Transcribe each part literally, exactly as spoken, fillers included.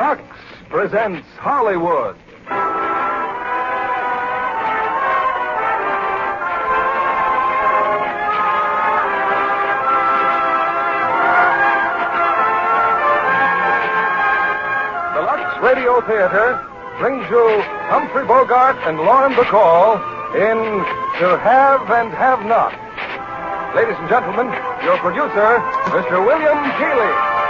Lux presents Hollywood. The Lux Radio Theater brings you Humphrey Bogart and Lauren Bacall in To Have and Have Not. Ladies and gentlemen, your producer, Mister William Keighley.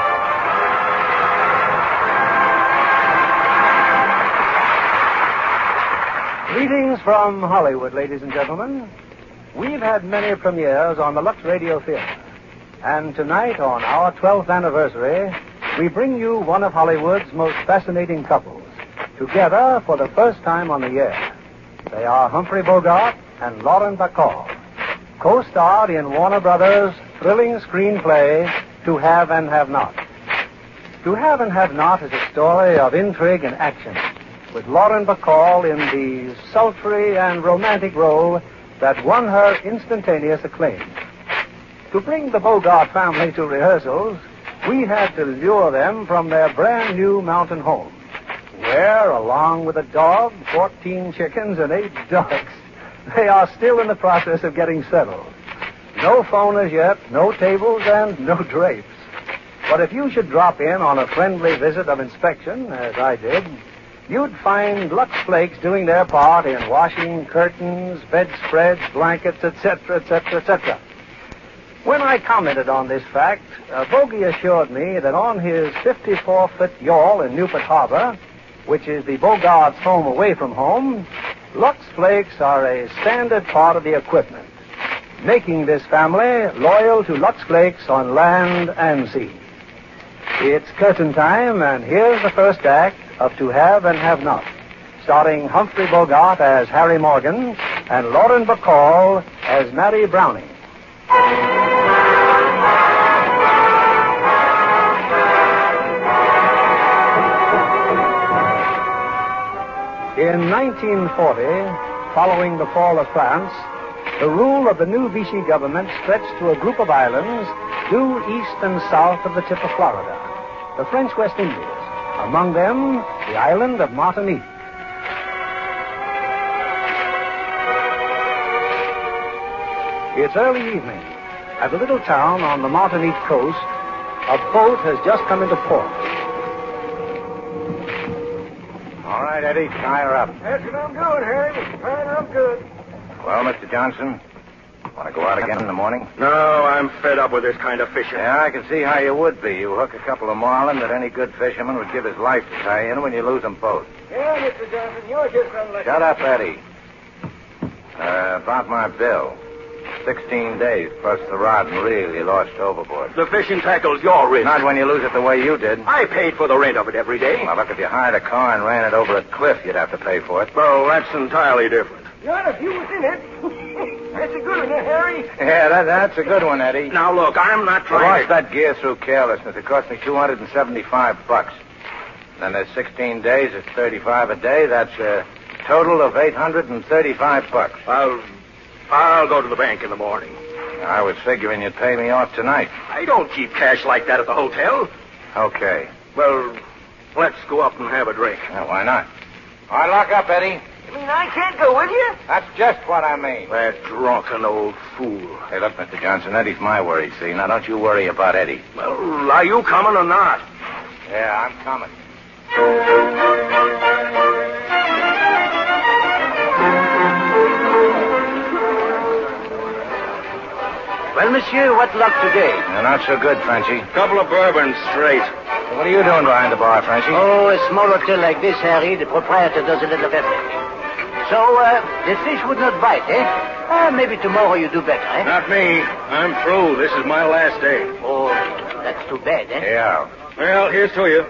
Greetings from Hollywood, ladies and gentlemen. We've had many premieres on the Lux Radio Theater. And tonight, on our twelfth anniversary, we bring you one of Hollywood's most fascinating couples, together for the first time on the air. They are Humphrey Bogart and Lauren Bacall, co-starred in Warner Brothers' thrilling screenplay, To Have and Have Not. To Have and Have Not is a story of intrigue and action, with Lauren Bacall in the sultry and romantic role that won her instantaneous acclaim. To bring the Bogart family to rehearsals, we had to lure them from their brand new mountain home, where, along with a dog, fourteen chickens, and eight ducks, they are still in the process of getting settled. No phone as yet, no tables, and no drapes. But if you should drop in on a friendly visit of inspection, as I did, you'd find Lux Flakes doing their part in washing curtains, bedspreads, blankets, et cetera, et cetera, et cetera. When I commented on this fact, uh, Bogey assured me that on his fifty-four foot yawl in Newport Harbor, which is the Bogart's home away from home, Lux Flakes are a standard part of the equipment, making this family loyal to Lux Flakes on land and sea. It's curtain time, and here's the first act of To Have and Have Not, starring Humphrey Bogart as Harry Morgan and Lauren Bacall as Mary Browning. In nineteen forty, following the fall of France, the rule of the new Vichy government stretched to a group of islands due east and south of the tip of Florida, the French West Indies, among them the island of Martinique. It's early evening. At a little town on the Martinique coast, a boat has just come into port. All right, Eddie, tie her up. That's what I'm doing, Harry. Mister Tying her up good. Well, Mister Johnson, want to go out again in the morning? No, I'm fed up with this kind of fishing. Yeah, I can see how you would be. You hook a couple of marlin that any good fisherman would give his life to tie in when you lose them both. Yeah, Mister Johnson, you're just unlucky. Shut up, Eddie. Uh, about my bill. Sixteen days plus the rod and reel you lost overboard. The fishing tackle's your risk. Not when you lose it the way you did. I paid for the rent of it every day. Well, look, if you hired a car and ran it over a cliff, you'd have to pay for it. Well, that's entirely different. Not if you was in it. That's a good one, eh, Harry? Yeah, that, that's a good one, Eddie. Now, look, I'm not I trying lost that gear through carelessness. It cost me two hundred seventy-five bucks. Then there's sixteen days. It's thirty-five a day. That's a total of eight hundred thirty-five bucks. I'll, I'll go to the bank in the morning. I was figuring you'd pay me off tonight. I don't keep cash like that at the hotel. Okay. Well, let's go up and have a drink. Well, why not? All right, lock up, Eddie. You mean I can't go with you? That's just what I mean. That drunken old fool. Hey, look, Mister Johnson, Eddie's my worry, see? Now, don't you worry about Eddie. Well, are you coming or not? Yeah, I'm coming. Well, monsieur, what luck today? You're not so good, Frenchy. Couple of bourbons straight. So what are you doing behind the bar, Frenchy? Oh, a small hotel like this, Harry, the proprietor does a little of everything. So, uh, the fish would not bite, eh? Uh, maybe tomorrow you do better, eh? Not me. I'm through. This is my last day. Oh, that's too bad, eh? Yeah. Well, here's to you.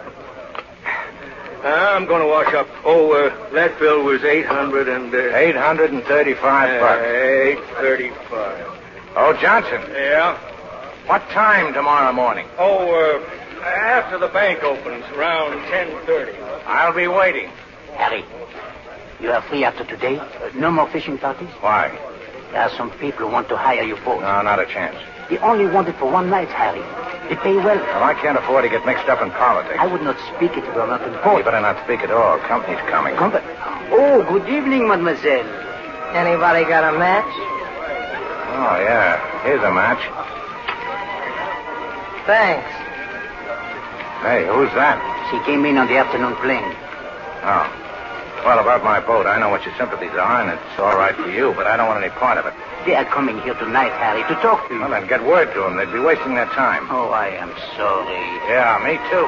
I'm going to wash up. Oh, uh, that bill was eight hundred and... Uh, eight hundred thirty-five bucks. eight thirty-five. Oh, Johnson. Yeah? What time tomorrow morning? Oh, uh, after the bank opens, around ten thirty. I'll be waiting. Harry, you are free after today? Uh, no more fishing parties? Why? There are some people who want to hire you both. No, not a chance. He only wanted for one night, Harry. They pay well. Well, I can't afford to get mixed up in politics. I would not speak it if it were not You important. better not speak at all. Company's coming. Company. Oh, good evening, mademoiselle. Anybody got a match? Oh, yeah. Here's a match. Thanks. Hey, who's that? She came in on the afternoon plane. Oh. Well, about my boat, I know what your sympathies are, and it's all right for you, but I don't want any part of it. They are coming here tonight, Harry, to talk to you. Well, then get word to them. They'd be wasting their time. Oh, I am sorry. Yeah, me too.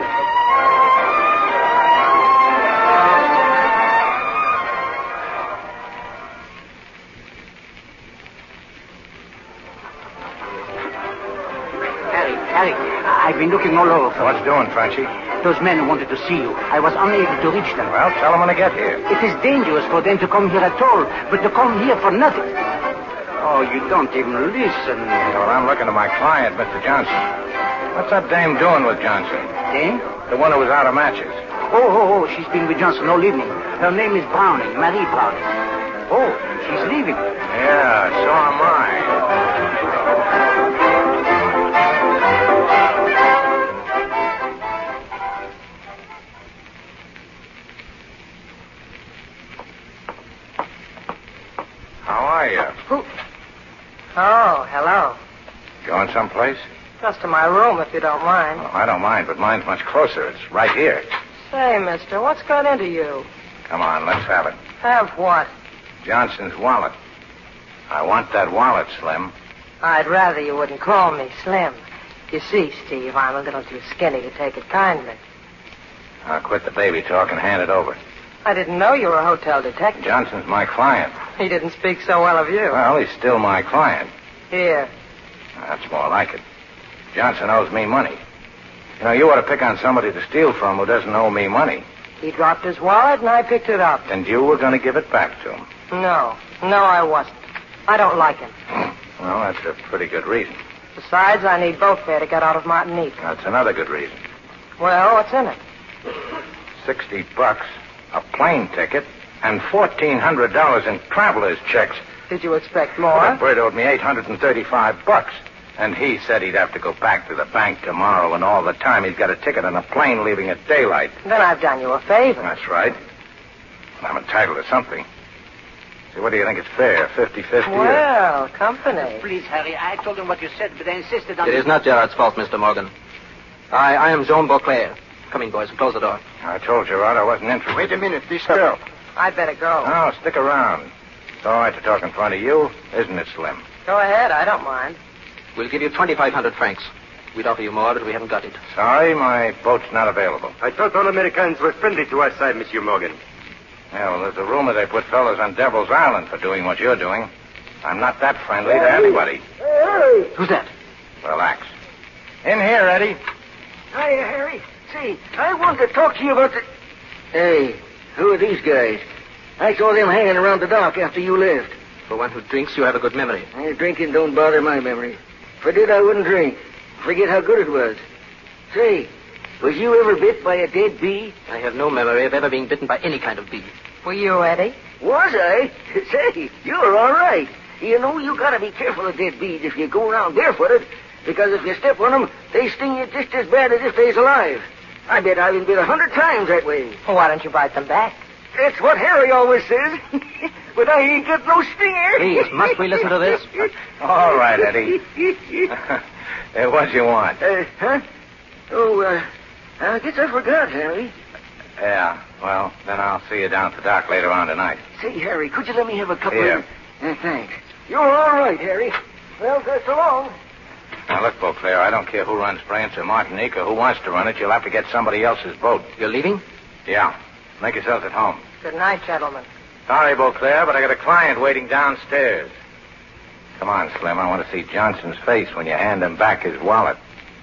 Harry, Harry, I've been looking all over for What's doing, Frenchie? those men who wanted to see you. I was unable to reach them. Well, tell them when they get here. It is dangerous for them to come here at all, but to come here for nothing. Oh, you don't even listen. Well, I'm looking to my client, Mister Johnson. What's that dame doing with Johnson? Dame? The one who was out of matches. Oh, oh, oh, she's been with Johnson all evening. Her name is Browning, Marie Browning. Oh, she's leaving. Yeah, so am I. How are you? Oh, hello. Going someplace? Just to my room, if you don't mind. Oh, I don't mind, but mine's much closer. It's right here. Say, mister, what's got into you? Come on, let's have it. Have what? Johnson's wallet. I want that wallet, Slim. I'd rather you wouldn't call me Slim. You see, Steve, I'm a little too skinny to take it kindly. I'll quit the baby talk and hand it over. I didn't know you were a hotel detective. Johnson's my client. He didn't speak so well of you. Well, he's still my client. Here. That's more like it. Johnson owes me money. You know, you ought to pick on somebody to steal from who doesn't owe me money. He dropped his wallet and I picked it up. And you were going to give it back to him. No. No, I wasn't. I don't like him. Well, that's a pretty good reason. Besides, I need boat fare to get out of Martinique. That's another good reason. Well, what's in it? Sixty bucks, a plane ticket, and fourteen hundred dollars in traveler's checks. Did you expect Well, that more? bird owed me eight hundred and thirty-five bucks. And he said he'd have to go back to the bank tomorrow, and all the time he's got a ticket on a plane leaving at daylight. Then I've done you a favor. That's right. I'm entitled to something. See, what do you think it's fair? fifty-fifty? Well, company. Please, Harry, I told him what you said, but I insisted on... It is not Gerard's fault, Mister Morgan. I, I am Jean Beauclair. Come in, boys. Close the door. I told Gerard I wasn't interested. Wait a minute. Be still. I'd better go. No, stick around. It's all right to talk in front of you, isn't it, Slim? Go ahead. I don't mind. We'll give you twenty-five hundred francs. We'd offer you more, but we haven't got it. Sorry, my boat's not available. I thought all Americans were friendly to our side, Monsieur Morgan. Yeah, well, there's a rumor they put fellas on Devil's Island for doing what you're doing. I'm not that friendly to anybody. Who's that? Relax. In here, Eddie. Hiya, Harry. Say, I wanted to talk to you about the... Hey, who are these guys? I saw them hanging around the dock after you left. For one who drinks, you have a good memory. Hey, drinking don't bother my memory. If I did, I wouldn't drink. Forget how good it was. Say, was you ever bit by a dead bee? I have no memory of ever being bitten by any kind of bee. Were you, Eddie? Was I? Say, you're all right. You know, you gotta be careful of dead bees if you go around barefooted, because if you step on them, they sting you just as bad as if they's alive. I bet I've been bit a hundred times that way. Well, why don't you bite them back? That's what Harry always says. But I ain't got no stinger. Please, must we listen to this? All right, Eddie. Hey, what do you want? Uh, huh? Oh, uh, I guess I forgot, Harry. Yeah, well, then I'll see you down at the dock later on tonight. Say, Harry, could you let me have a couple Here. of... Uh, thanks. You're all right, Harry. Well, so long. Now, look, Beauclair, I don't care who runs France or Martinique or who wants to run it. You'll have to get somebody else's boat. You're leaving? Yeah. Make yourselves at home. Good night, gentlemen. Sorry, Beauclair, but I got a client waiting downstairs. Come on, Slim. I want to see Johnson's face when you hand him back his wallet.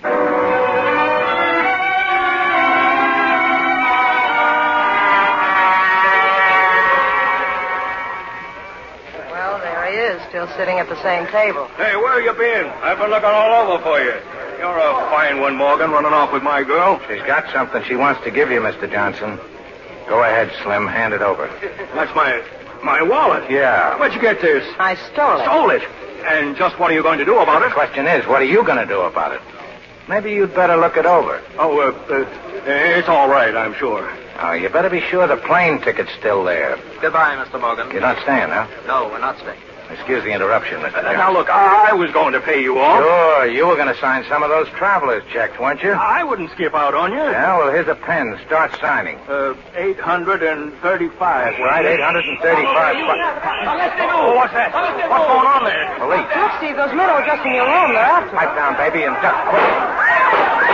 Well, there he is, still sitting at the same table. Hey, where you been? I've been looking all over for you. You're a fine one, Morgan, running off with my girl. She's got something she wants to give you, Mister Johnson. Go ahead, Slim. Hand it over. That's my my wallet. Yeah. Where'd you get this? I stole it. Stole it. And just what are you going to do about The it? question is, what are you going to do about it? Maybe you'd better look it over. Oh, uh, uh, it's all right, I'm sure. Oh, you better be sure the plane ticket's still there. Goodbye, Mister Morgan. You're not staying, huh? No, we're not staying. Excuse the interruption, Mister Uh, Johnson. now, look, I, I was going to pay you off. Sure, you were going to sign some of those traveler's checks, weren't you? I wouldn't skip out on you. Yeah, well, here's a pen. Start signing. Uh, eight hundred thirty-five. That's right, eight hundred thirty-five bucks. Oh, what's that? What's going on there? Police. Look, Steve, those men are just in your room. They're after Pipe down, baby, and duck quick.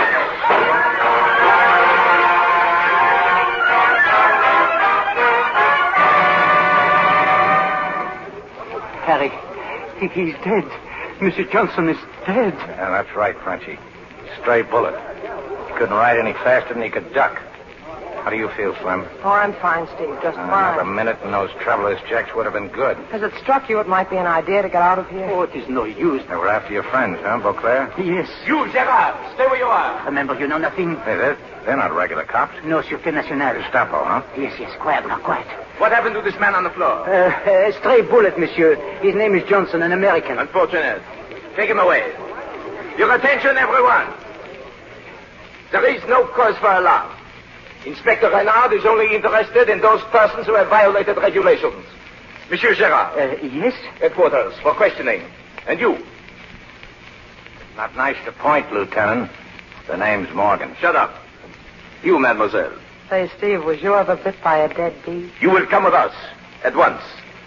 Harry, he, he's dead. Mister Johnson is dead. Yeah, that's right, Frenchie. Stray bullet. He couldn't ride any faster than he could duck. How do you feel, Slim? Oh, I'm fine, Steve. Just Another fine. minute and those traveler's checks would have been good. Has it struck you it might be an idea to get out of here? Oh, it is no use. They were after your friends, huh, Beauclair? Yes. You, Gerard, stay where you are. Remember, you know nothing? Hey, they're, they're not regular cops. No, Surete National. Gestapo, huh? Yes, yes, quiet now, quiet. What happened to this man on the floor? Uh, a stray bullet, monsieur. His name is Johnson, an American. Unfortunate. Take him away. Your attention, everyone. There is no cause for alarm. Inspector Renard is only interested in those persons who have violated regulations. Monsieur Gerard. Uh, yes? Headquarters for questioning. And you. Not nice to point, Lieutenant. The name's Morgan. Shut up. You, mademoiselle. Say, Steve, was you ever bit by a dead bee? You will come with us. At once.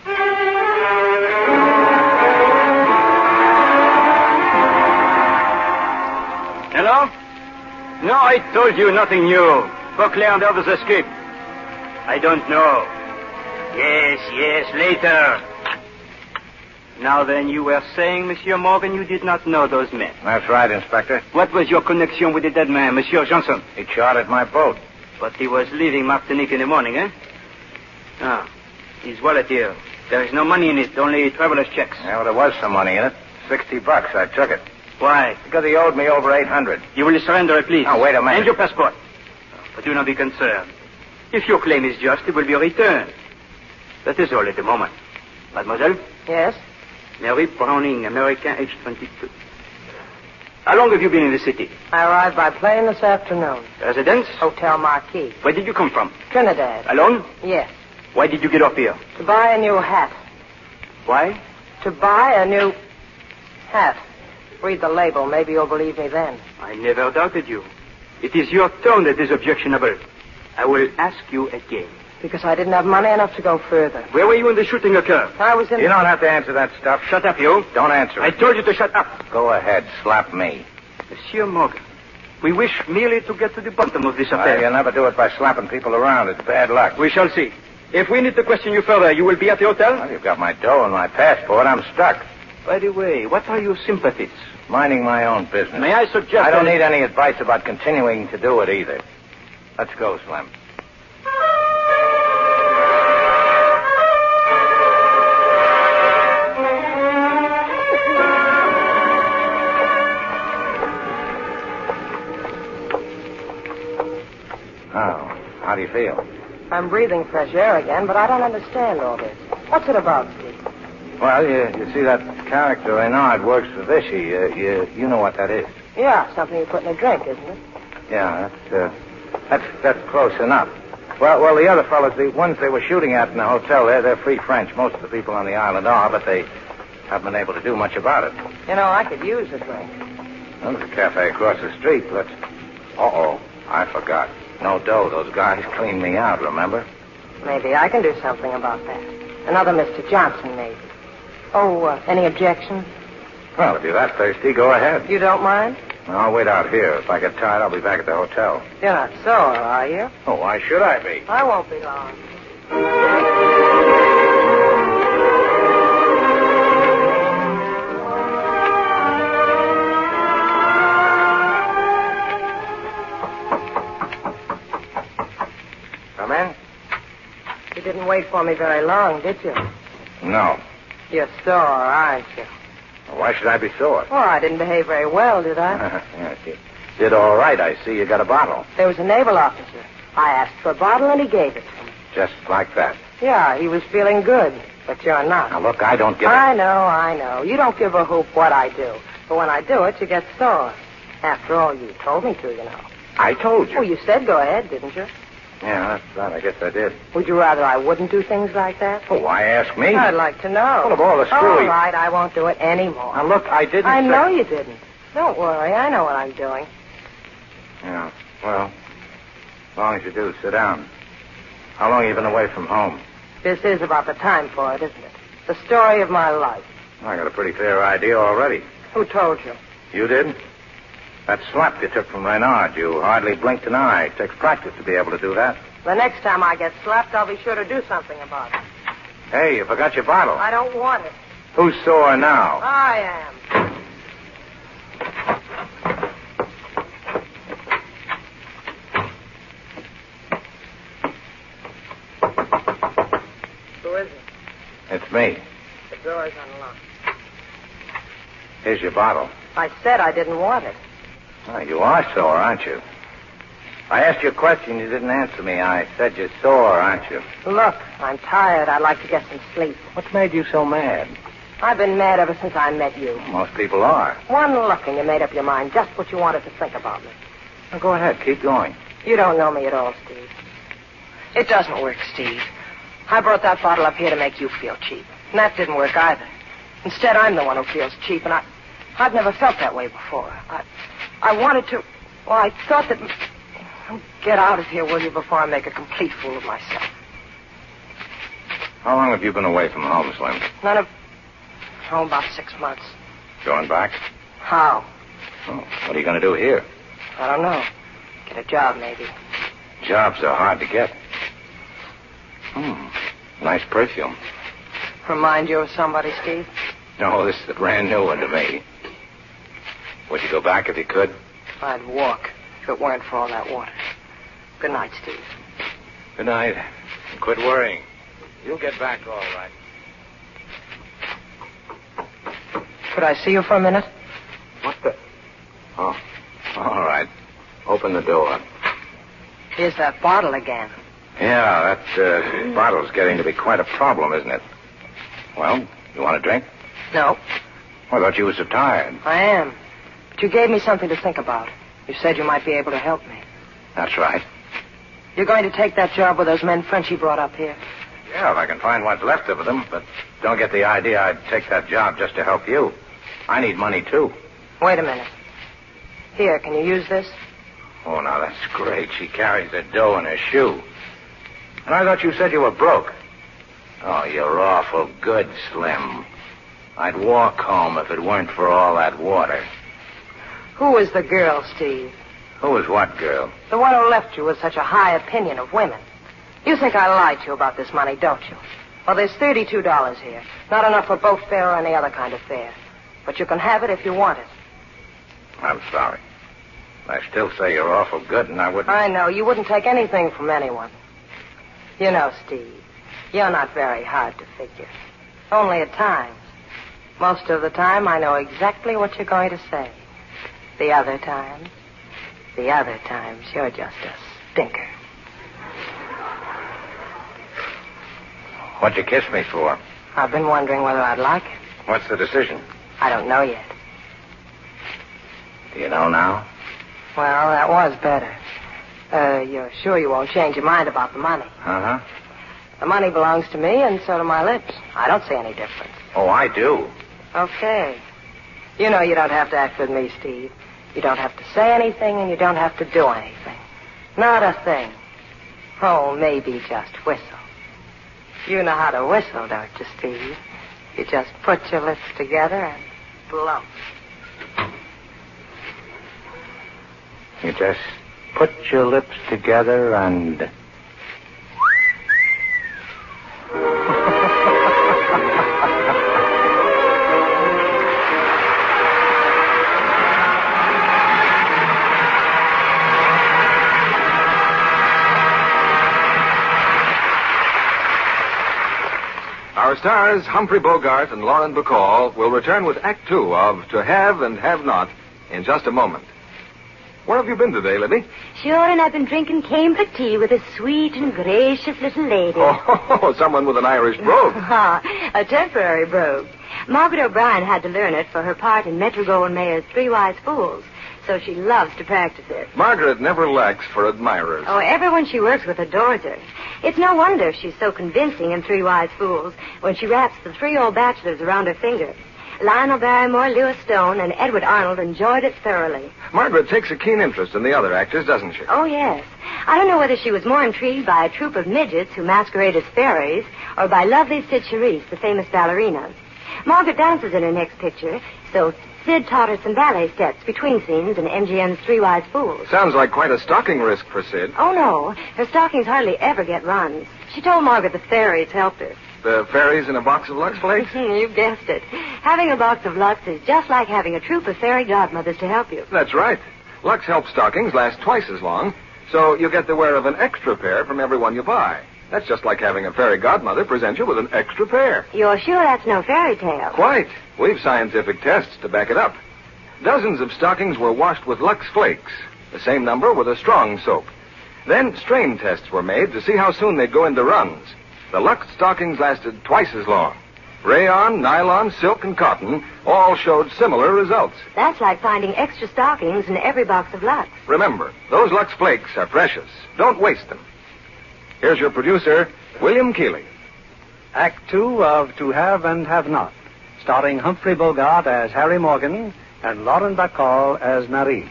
Hello? No, I told you nothing new. Beauclair and others escaped. I don't know. Yes, yes, later. Now then, you were saying, Monsieur Morgan, you did not know those men. That's right, Inspector. What was your connection with the dead man, Monsieur Johnson? He chartered my boat. But he was leaving Martinique in the morning, eh? Ah, his wallet here. There is no money in it, only traveler's checks. Yeah, well, there was some money in it. Sixty bucks. I took it. Why? Because he owed me over eight hundred. You will surrender it, please. Now, wait a minute. And your passport. But do not be concerned. If your claim is just, it will be returned. That is all at the moment. Mademoiselle? Yes? Mary Browning, American, age twenty-two. How long have you been in the city? I arrived by plane this afternoon. Residence? Hotel Marquis. Where did you come from? Trinidad. Alone? Yes. Why did you get off here? To buy a new hat. Why? To buy a new hat. Read the label. Maybe you'll believe me then. I never doubted you. It is your tone that is objectionable. I will ask you again. Because I didn't have money enough to go further. Where were you when the shooting occurred? I was in... You don't have to answer that stuff. Shut up, you. Don't answer I it. told you to shut up. Go ahead. Slap me. Monsieur Morgan, we wish merely to get to the bottom of this Well, affair. you'll never do it by slapping people around. It's bad luck. We shall see. If we need to question you further, you will be at the hotel? Well, you've got my dough and my passport. I'm stuck. By the way, what are your sympathies? Minding my own business. May I suggest... I don't that- need any advice about continuing to do it either. Let's go, Slim. Oh, how do you feel? I'm breathing fresh air again, but I don't understand all this. What's it about, Steve? Well, you, you see that character Renard works for Vichy. Uh, you, you know what that is. Yeah, something you put in a drink, isn't it? Yeah, that's, uh, that's, that's close enough. Well, well, the other fellows, the ones they were shooting at in the hotel there, they're free French. Most of the people on the island are, but they haven't been able to do much about it. You know, I could use a drink. Well, there's a cafe across the street, but... Uh-oh, I forgot. No dough. Those guys cleaned me out, remember? Maybe I can do something about that. Another Mister Johnson, maybe. Oh, uh, any objections? Well, if you're that thirsty, go ahead. You don't mind? I'll wait out here. If I get tired, I'll be back at the hotel. You're not sore, are you? Oh, why should I be? I won't be long. Come in? You didn't wait for me very long, did you? No. You're sore, aren't you? Why should I be sore? Oh, I didn't behave very well, did I? Yes, you did all right. I see you got a bottle. There was a naval officer. I asked for a bottle, and he gave it to me. Just like that. Yeah, he was feeling good. But you're not. Now, look, I don't give I a... know, I know. You don't give a hoop what I do. But when I do it, you get sore. After all, you told me to, you know. I told you. Well, you said go ahead, didn't you? Yeah, that's that. I guess I did. Would you rather I wouldn't do things like that? Oh, why ask me? I'd like to know. Well, of all the screwy... All right, I won't do it anymore. Now, look, I didn't I say... know you didn't. Don't worry. I know what I'm doing. Yeah, well, as long as you do, sit down. How long have you been away from home? This is about the time for it, isn't it? The story of my life. I got a pretty clear idea already. Who told you? You did? That slap you took from Reynard, you hardly blinked an eye. It takes practice to be able to do that. The next time I get slapped, I'll be sure to do something about it. Hey, you forgot your bottle. I don't want it. Who's sore now? I am. Who is it? It's me. The door's unlocked. Here's your bottle. I said I didn't want it. Oh, you are sore, aren't you? I asked you a question. You didn't answer me. I said you're sore, aren't you? Look, I'm tired. I'd like to get some sleep. What made you so mad? I've been mad ever since I met you. Most people are. One look and you made up your mind just what you wanted to think about me. Now, go ahead. Keep going. You don't know me at all, Steve. It doesn't work, Steve. I brought that bottle up here to make you feel cheap. And that didn't work either. Instead, I'm the one who feels cheap, and I, I've never felt that way before. I, I wanted to... Well, I thought that... Get out of here, will you, before I make a complete fool of myself. How long have you been away from home, Slim? None of... Oh, about six months. Going back? How? Oh, what are you going to do here? I don't know. Get a job, maybe. Jobs are hard to get. Hmm. Nice perfume. Remind you of somebody, Steve? No, this is a brand new one to me. Would you go back if you could? I'd walk if it weren't for all that water. Good night, Steve. Good night. And quit worrying. You'll get back all right. Could I see you for a minute? What the... Oh, all right. Open the door. Here's that bottle again. Yeah, that uh, bottle's getting to be quite a problem, isn't it? Well, you want a drink? No. I thought you were so tired. I am. But you gave me something to think about. You said you might be able to help me. That's right. You're going to take that job with those men Frenchy brought up here? Yeah, if I can find what's left of them. But don't get the idea I'd take that job just to help you. I need money, too. Wait a minute. Here, can you use this? Oh, now, that's great. She carries her dough in her shoe. And I thought you said you were broke. Oh, you're awful good, Slim. I'd walk home if it weren't for all that water. Who is the girl, Steve? Who is what girl? The one who left you with such a high opinion of women. You think I lied to you about this money, don't you? Well, there's thirty-two dollars here. Not enough for boat fare or any other kind of fare. But you can have it if you want it. I'm sorry. I still say you're awful good, and I wouldn't... I know. You wouldn't take anything from anyone. You know, Steve, you're not very hard to figure. Only at times. Most of the time, I know exactly what you're going to say. The other times, the other times, you're just a stinker. What'd you kiss me for? I've been wondering whether I'd like it. What's the decision? I don't know yet. Do you know now? Well, that was better. Uh, you're sure you won't change your mind about the money? Uh-huh. The money belongs to me, and so do my lips. I don't see any difference. Oh, I do. Okay. You know you don't have to act with me, Steve. You don't have to say anything, and you don't have to do anything. Not a thing. Oh, maybe just whistle. You know how to whistle, don't you, Steve? You just put your lips together and blow. You just put your lips together and... Our stars, Humphrey Bogart and Lauren Bacall, will return with Act Two of To Have and Have Not in just a moment. Where have you been today, Libby? Sure, and I've been drinking camphor tea with a sweet and gracious little lady. Oh, someone with an Irish brogue. A temporary brogue. Margaret O'Brien had to learn it for her part in Metro-Goldwyn-Mayer's Three Wise Fools, so she loves to practice it. Margaret never lacks for admirers. Oh, everyone she works with adores her. It's no wonder she's so convincing in Three Wise Fools when she wraps the three old bachelors around her finger. Lionel Barrymore, Lewis Stone, and Edward Arnold enjoyed it thoroughly. Margaret takes a keen interest in the other actors, doesn't she? Oh, yes. I don't know whether she was more intrigued by a troupe of midgets who masquerade as fairies or by lovely Sid Charisse, the famous ballerina. Margaret dances in her next picture, so Sid taught her some ballet steps between scenes in M G M's Three Wise Fools. Sounds like quite a stocking risk for Sid. Oh, no. Her stockings hardly ever get runs. She told Margaret the fairies helped her. The fairies in a box of Lux Flakes? You guessed it. Having a box of Lux is just like having a troop of fairy godmothers to help you. That's right. Lux Help stockings last twice as long, so you get the wear of an extra pair from every one you buy. That's just like having a fairy godmother present you with an extra pair. You're sure that's no fairy tale? Quite. We've scientific tests to back it up. Dozens of stockings were washed with Lux Flakes, the same number with a strong soap. Then strain tests were made to see how soon they'd go into runs. The Lux stockings lasted twice as long. Rayon, nylon, silk, and cotton all showed similar results. That's like finding extra stockings in every box of Lux. Remember, those Lux Flakes are precious. Don't waste them. Here's your producer, William Keighley. Act two of To Have and Have Not, starring Humphrey Bogart as Harry Morgan and Lauren Bacall as Marie.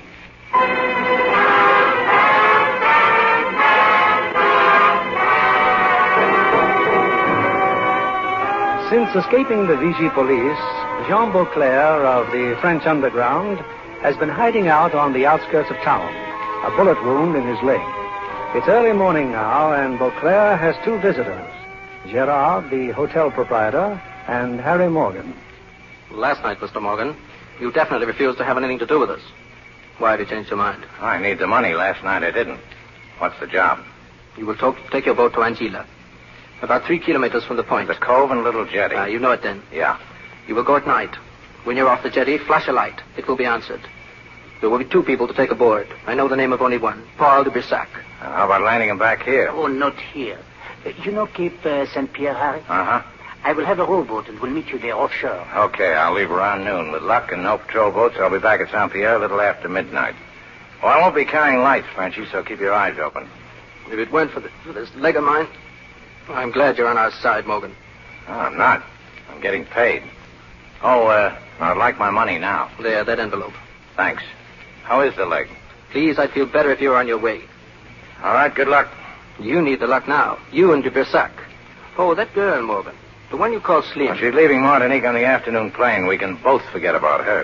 Since escaping the Vichy police, Jean Beauclair of the French underground has been hiding out on the outskirts of town, a bullet wound in his leg. It's early morning now, and Beauclair has two visitors, Gerard, the hotel proprietor, and Harry Morgan. Last night, Mister Morgan, you definitely refused to have anything to do with us. Why have you changed your mind? I need the money. Last night I didn't. What's the job? You will talk, take your boat to Anguilla, about three kilometers from the point. The cove and little jetty. Ah, you know it then. Yeah. You will go at night. When you're off the jetty, flash a light. It will be answered. There will be two people to take aboard. I know the name of only one, Paul de Brissac. Uh, how about landing him back here? Oh, not here. Uh, you know Cape uh, Saint Pierre, Harry? Uh-huh. I will have a rowboat and will meet you there offshore. Okay, I'll leave around noon. With luck and no patrol boats, I'll be back at Saint Pierre a little after midnight. Well, I won't be carrying lights, Frenchy, so keep your eyes open. If it weren't for, the, for this leg of mine, I'm glad you're on our side, Morgan. Oh, I'm not. I'm getting paid. Oh, uh, I'd like my money now. There, that envelope. Thanks. How is the leg? Please, I'd feel better if you were on your way. All right, good luck. You need the luck now. You and de Brissac. Oh, that girl, Morgan. The one you call Slim. Well, she's leaving Martinique on the afternoon plane. We can both forget about her.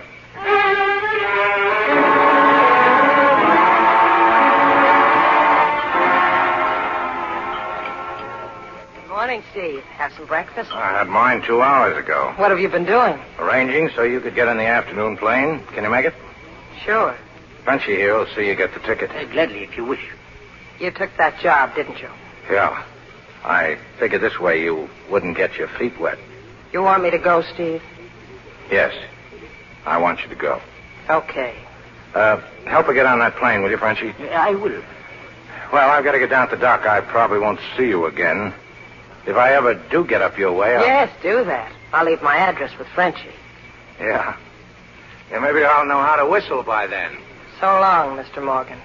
Good morning, Steve. Have some breakfast? I had mine two hours ago. What have you been doing? Arranging so you could get on the afternoon plane. Can you make it? Sure. Frenchy here will see you get the ticket. Uh, gladly, if you wish. You took that job, didn't you? Yeah. I figured this way you wouldn't get your feet wet. You want me to go, Steve? Yes. I want you to go. Okay. Uh, help her get on that plane, will you, Frenchy? Uh, I will. Well, I've got to get down to the dock. I probably won't see you again. If I ever do get up your way, I'll... Yes, do that. I'll leave my address with Frenchy. Yeah. Yeah, maybe I'll know how to whistle by then. So long, Mister Morgan.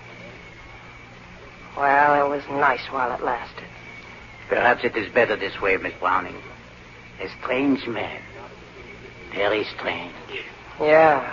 Well, it was nice while it lasted. Perhaps it is better this way, Miss Browning. A strange man. Very strange. Yeah.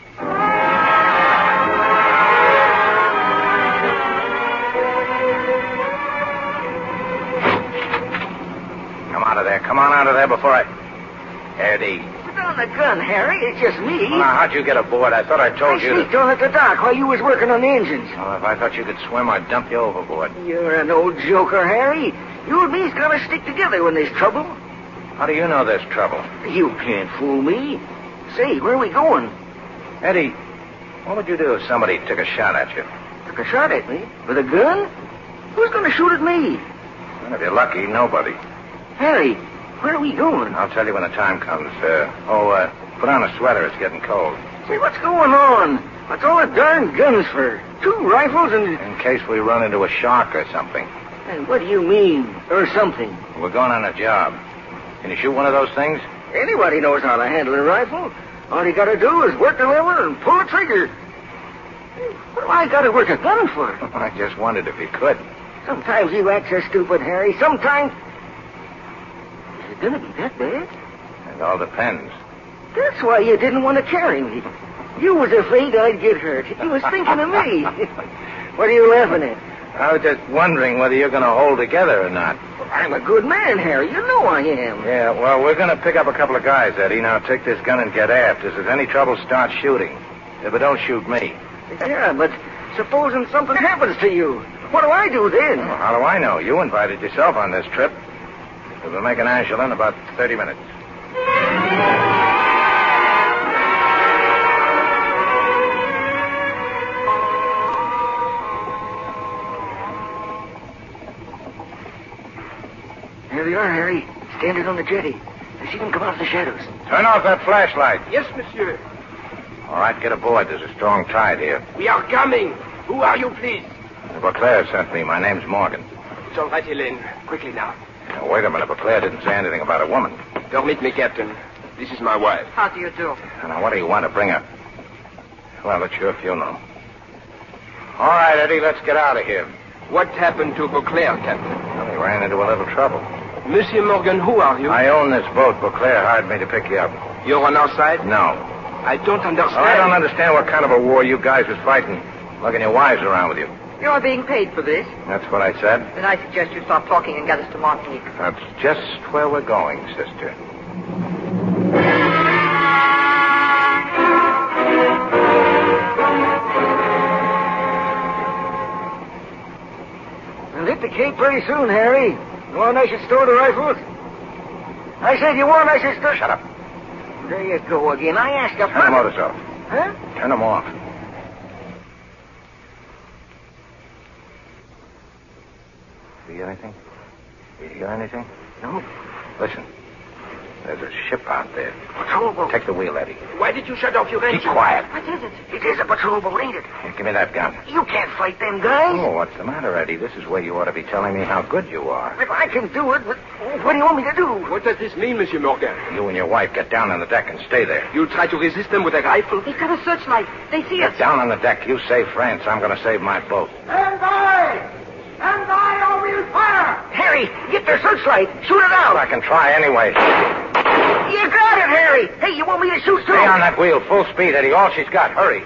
Come out of there. Come on out of there before I... Eddie. Put down the gun, Harry. It's just me. Well, now, how'd you get aboard? I thought I told I you sneaked on at the dock while you was working on the engines. Well, if I thought you could swim, I'd dump you overboard. You're an old joker, Harry. You and me's gotta stick together when there's trouble. How do you know there's trouble? You can't fool me. Say, where are we going? Eddie, what would you do if somebody took a shot at you? Took a shot at me? With a gun? Who's gonna shoot at me? Well, if you're lucky, nobody. Harry, where are we going? I'll tell you when the time comes. Uh, oh, uh, put on a sweater. It's getting cold. Say, what's going on? What's all the darn guns for? Two rifles and... In case we run into a shark or something. And what do you mean, or something? We're going on a job. Can you shoot one of those things? Anybody knows how to handle a rifle. All you gotta do is work the lever and pull the trigger. What do I gotta work a gun for? I just wondered if you could. Sometimes you act so stupid, Harry. Sometimes... Is it gonna be that bad? It all depends. That's why you didn't want to carry me. You was afraid I'd get hurt. You was thinking of me. What are you laughing at? I was just wondering whether you're going to hold together or not. I'm a good man, Harry. You know I am. Yeah, well, we're going to pick up a couple of guys, Eddie. Now take this gun and get aft. If there's any trouble, start shooting. Yeah, but don't shoot me. Yeah, but supposing something happens to you, what do I do then? Well, how do I know? You invited yourself on this trip. We'll make an Angela in about thirty minutes. There they are, Harry. Standing on the jetty. I see them come out of the shadows. Turn off that flashlight. Yes, monsieur. All right, get aboard. There's a strong tide here. We are coming. Who are you, please? Beauclair sent me. My name's Morgan. It's all right, Helene. Quickly now. Now, wait a minute. Beauclair didn't say anything about a woman. Permit me, Captain. This is my wife. How do you do? Now, what do you want to bring her? Well, it's your funeral. All right, Eddie, let's get out of here. What happened to Beauclair, Captain? Well, he ran into a little trouble. Monsieur Morgan, who are you? I own this boat. Beauclair hired me to pick you up. You're on our side? No. I don't understand. Well, I don't understand what kind of a war you guys was fighting. Lugging your wives around with you. You're being paid for this. That's what I said. Then I suggest you stop talking and get us to Martinique. That's just where we're going, sister. We'll hit the Cape pretty soon, Harry. You want I should store the rifles? I said you want I should store... Shut up. There you go again. I asked you... Turn the motors off. Huh? Turn them off. See anything? You hear anything? No. Listen. There's a ship out there. Patrol boat. Take the wheel, Eddie. Why did you shut off your engine? Keep quiet. What is it? It is a patrol boat, ain't it? Here, give me that gun. You can't fight them guys. Oh, what's the matter, Eddie? This is where you ought to be telling me how good you are. If I can do it, but what do you want me to do? What does this mean, Monsieur Morgan? You and your wife get down on the deck and stay there. You'll try to resist them with a rifle? He's got a searchlight. They see us. Get down on the deck. You save France. I'm going to save my boat. Stand by! Stand by or we'll fire! Harry, get their searchlight. Shoot it out. I can try anyway. You got it, Harry. Hey, you want me to shoot too? Stay on that wheel. Full speed, Eddie. All she's got. Hurry.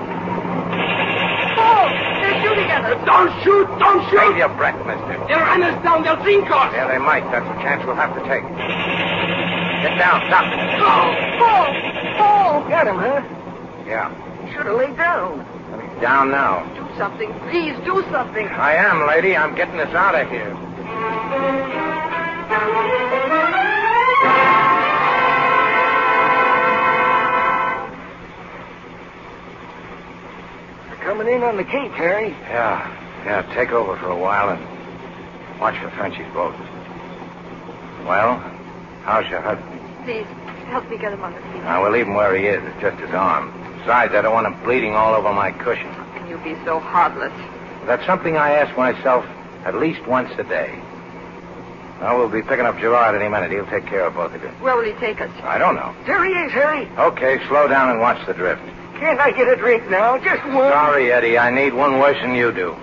Oh, they're shooting at us. Don't shoot! Don't shoot! Save your breath, mister. They'll run us down. They'll sink us. Yeah, they might. That's a chance we'll have to take. Get down. Stop. Oh, oh, oh. Got him, huh? Yeah. Should have laid down. He's down now. Do something. Please, do something. I am, lady. I'm getting us out of here. Coming in on the Cape, Harry. Yeah. Yeah, take over for a while and watch for Frenchy's boat. Well, how's your husband? Please, help me get him on the feet. Now, we'll leave him where he is. It's just his arm. Besides, I don't want him bleeding all over my cushion. How can you be so heartless? That's something I ask myself at least once a day. Well, we'll be picking up Gerard any minute. He'll take care of both of you. Where will he take us? I don't know. There he is, Harry. Okay, slow down and watch the drift. Can't I get a drink now? Just one. Sorry, Eddie. I need one worse than you do.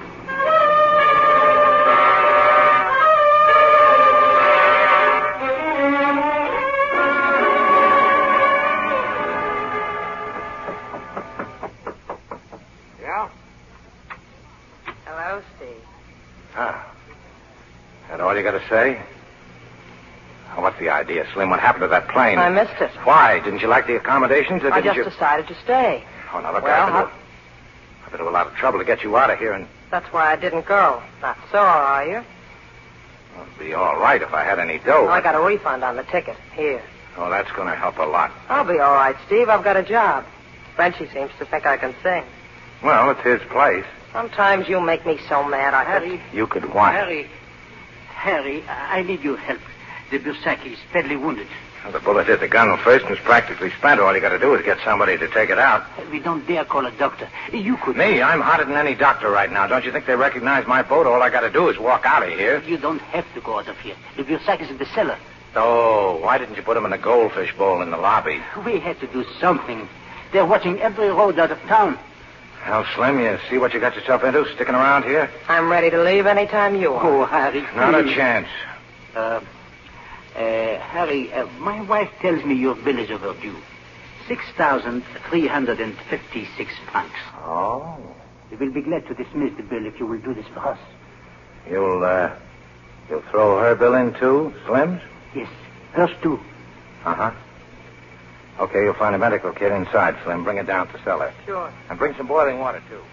Yeah? Hello, Steve. Ah. That all you got to say? Oh, what's the idea, Slim? What happened to that plane? I missed it. Why? Didn't you like the accommodations, or I didn't just you... decided to stay. Oh, now, look, Well, I've been, how- to... I've been to a lot of trouble to get you out of here, and That's why I didn't go. Not sore, are you? well, it'd be all right if I had any dough. Oh, I got a refund on the ticket. Here. Oh, that's going to help a lot. I'll be all right, Steve. I've got a job. Frenchie seems to think I can sing. Well, it's his place. Sometimes you make me so mad I could... Harry, You could what? Harry, Harry, I need your help. The Bursac is badly wounded. Well, the bullet hit the gun first and was practically spent. All you got to do is get somebody to take it out. We don't dare call a doctor. You could... Me? I'm hotter than any doctor right now. Don't you think they recognize my boat? All I got to do is walk out of here. You don't have to go out of here. The Bursac is in the cellar. Oh, why didn't you put him in the goldfish bowl in the lobby? We had to do something. They're watching every road out of town. Well, Slim, you see what you got yourself into sticking around here? I'm ready to leave any time you are. Oh, Harry. Not a please. chance. Uh, uh, Harry, uh, my wife tells me your bill is overdue. six thousand three hundred fifty-six francs. Oh. We will be glad to dismiss the bill if you will do this for us. You'll, uh, you'll throw her bill in too, Slim's? Yes, hers too. Uh-huh. Okay, you'll find a medical kit inside, Slim. Bring it down to the cellar. Sure. And bring some boiling water, too.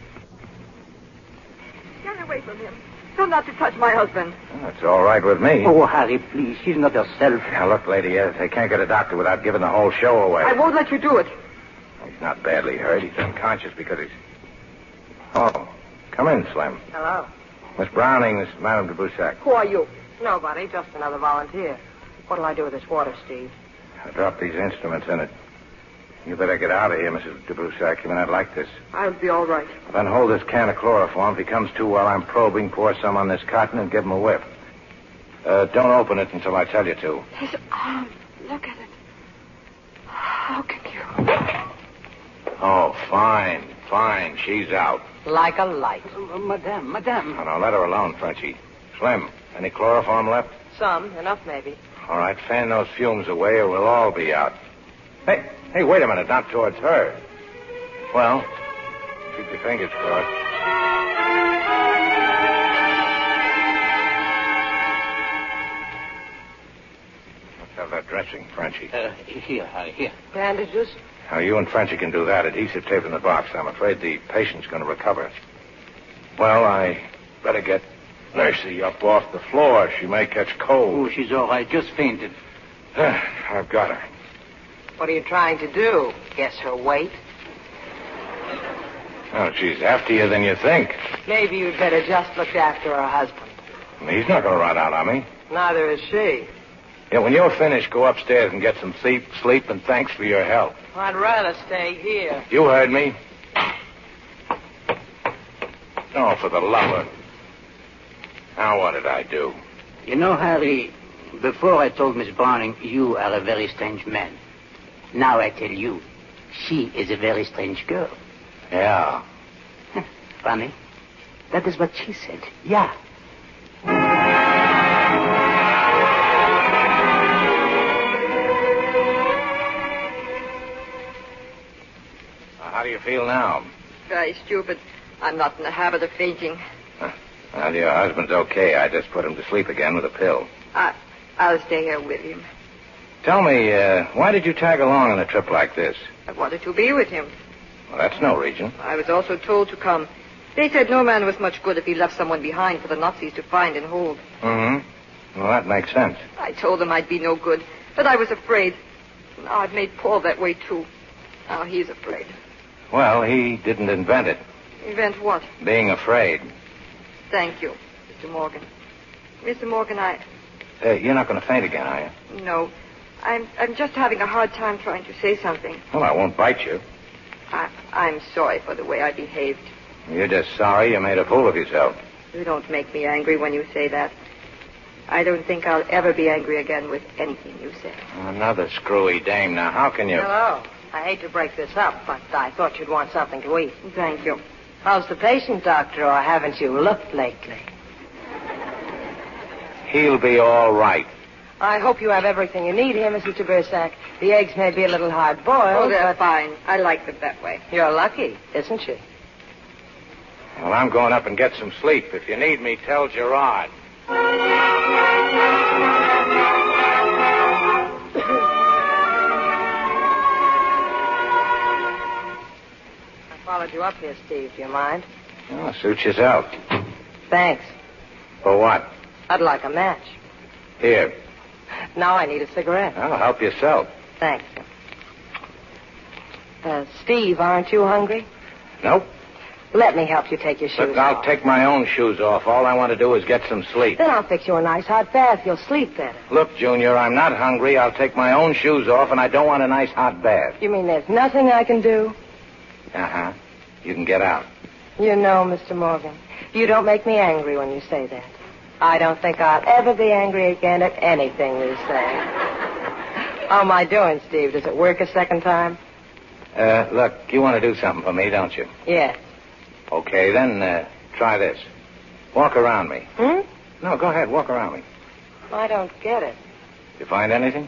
Get away from him. Tell not to touch my husband. Well, that's all right with me. Oh, Harry, please. She's not herself. Now, look, lady, uh, they can't get a doctor without giving the whole show away. I won't let you do it. He's not badly hurt. He's unconscious because he's... Oh, come in, Slim. Hello. Miss Browning, this is Madame de Boussac. Who are you? Nobody, just another volunteer. What'll I do with this water, Steve? I dropped these instruments in it. You better get out of here, Missus de Boussac. You may not like this. I'll be all right. Then hold this can of chloroform. If he comes to while I'm probing, pour some on this cotton and give him a whiff. Uh, don't open it until I tell you to. His arm. Look at it. How can you? Oh, fine, fine. She's out. Like a light. Uh, madame, madame. Now, now, let her alone, Frenchie. Slim, any chloroform left? Some, enough maybe. All right, fan those fumes away or we'll all be out. Hey, hey, wait a minute, not towards her. Well, keep your fingers crossed. Let's have that dressing, Frenchie. Uh, here, Harry, here. Bandages? Now, you and Frenchie can do that. Adhesive tape in the box. I'm afraid the patient's going to recover. Well, I better get Mercy up off the floor. She may catch cold. Oh, she's all right. Just fainted. I've got her. What are you trying to do? Guess her weight? Oh, she's heftier than you think. Maybe you'd better just look after her husband. He's not going to run out on me. Neither is she. Yeah, when you're finished, go upstairs and get some sleep, sleep, and thanks for your help. I'd rather stay here. You heard me. Oh, for the love of... Now, what did I do? You know, Harry, before I told Miss Browning you are a very strange man. Now I tell you, she is a very strange girl. Yeah. Funny. That is what she said. Yeah. How do you feel now? Very stupid. I'm not in the habit of fainting. Huh. Well, your husband's okay. I just put him to sleep again with a pill. I, I'll stay here with him. Tell me, uh, why did you tag along on a trip like this? I wanted to be with him. Well, that's no reason. I was also told to come. They said no man was much good if he left someone behind for the Nazis to find and hold. Mm-hmm. Well, that makes sense. I told them I'd be no good, but I was afraid. Now I've made Paul that way, too. Now he's afraid. Well, he didn't invent it. Invent what? Being afraid. Thank you, Mister Morgan. Mister Morgan, I... Uh, you're not going to faint again, are you? No. I'm, I'm just having a hard time trying to say something. Well, I won't bite you. I, I'm sorry for the way I behaved. You're just sorry you made a fool of yourself. You don't make me angry when you say that. I don't think I'll ever be angry again with anything you say. Another screwy dame. Now, how can you... Hello. I hate to break this up, but I thought you'd want something to eat. Thank you. How's the patient, doctor, or haven't you looked lately? He'll be all right. I hope you have everything you need here, Missus de Bursac. The eggs may be a little hard-boiled. Oh, they're but... fine. I like them that way. You're lucky, isn't she? Well, I'm going up and get some sleep. If you need me, tell Gerard. I followed you up here, Steve. Do you mind? Oh, suit yourself. Thanks. For what? I'd like a match. Here. Now I need a cigarette. Well, help yourself. Thanks. Uh, Steve, aren't you hungry? Nope. Let me help you take your shoes Look, I'll off. take my own shoes off. All I want to do is get some sleep. Then I'll fix you a nice hot bath. You'll sleep better. Look, Junior, I'm not hungry. I'll take my own shoes off, and I don't want a nice hot bath. You mean there's nothing I can do? Uh-huh. You can get out. You know, Mister Morgan, you don't make me angry when you say that. I don't think I'll ever be angry again at anything you say. How am I doing, Steve? Does it work a second time? Uh, look, you want to do something for me, don't you? Yes. Okay, then uh, try this. Walk around me. Hmm? No, go ahead. Walk around me. I don't get it. You find anything?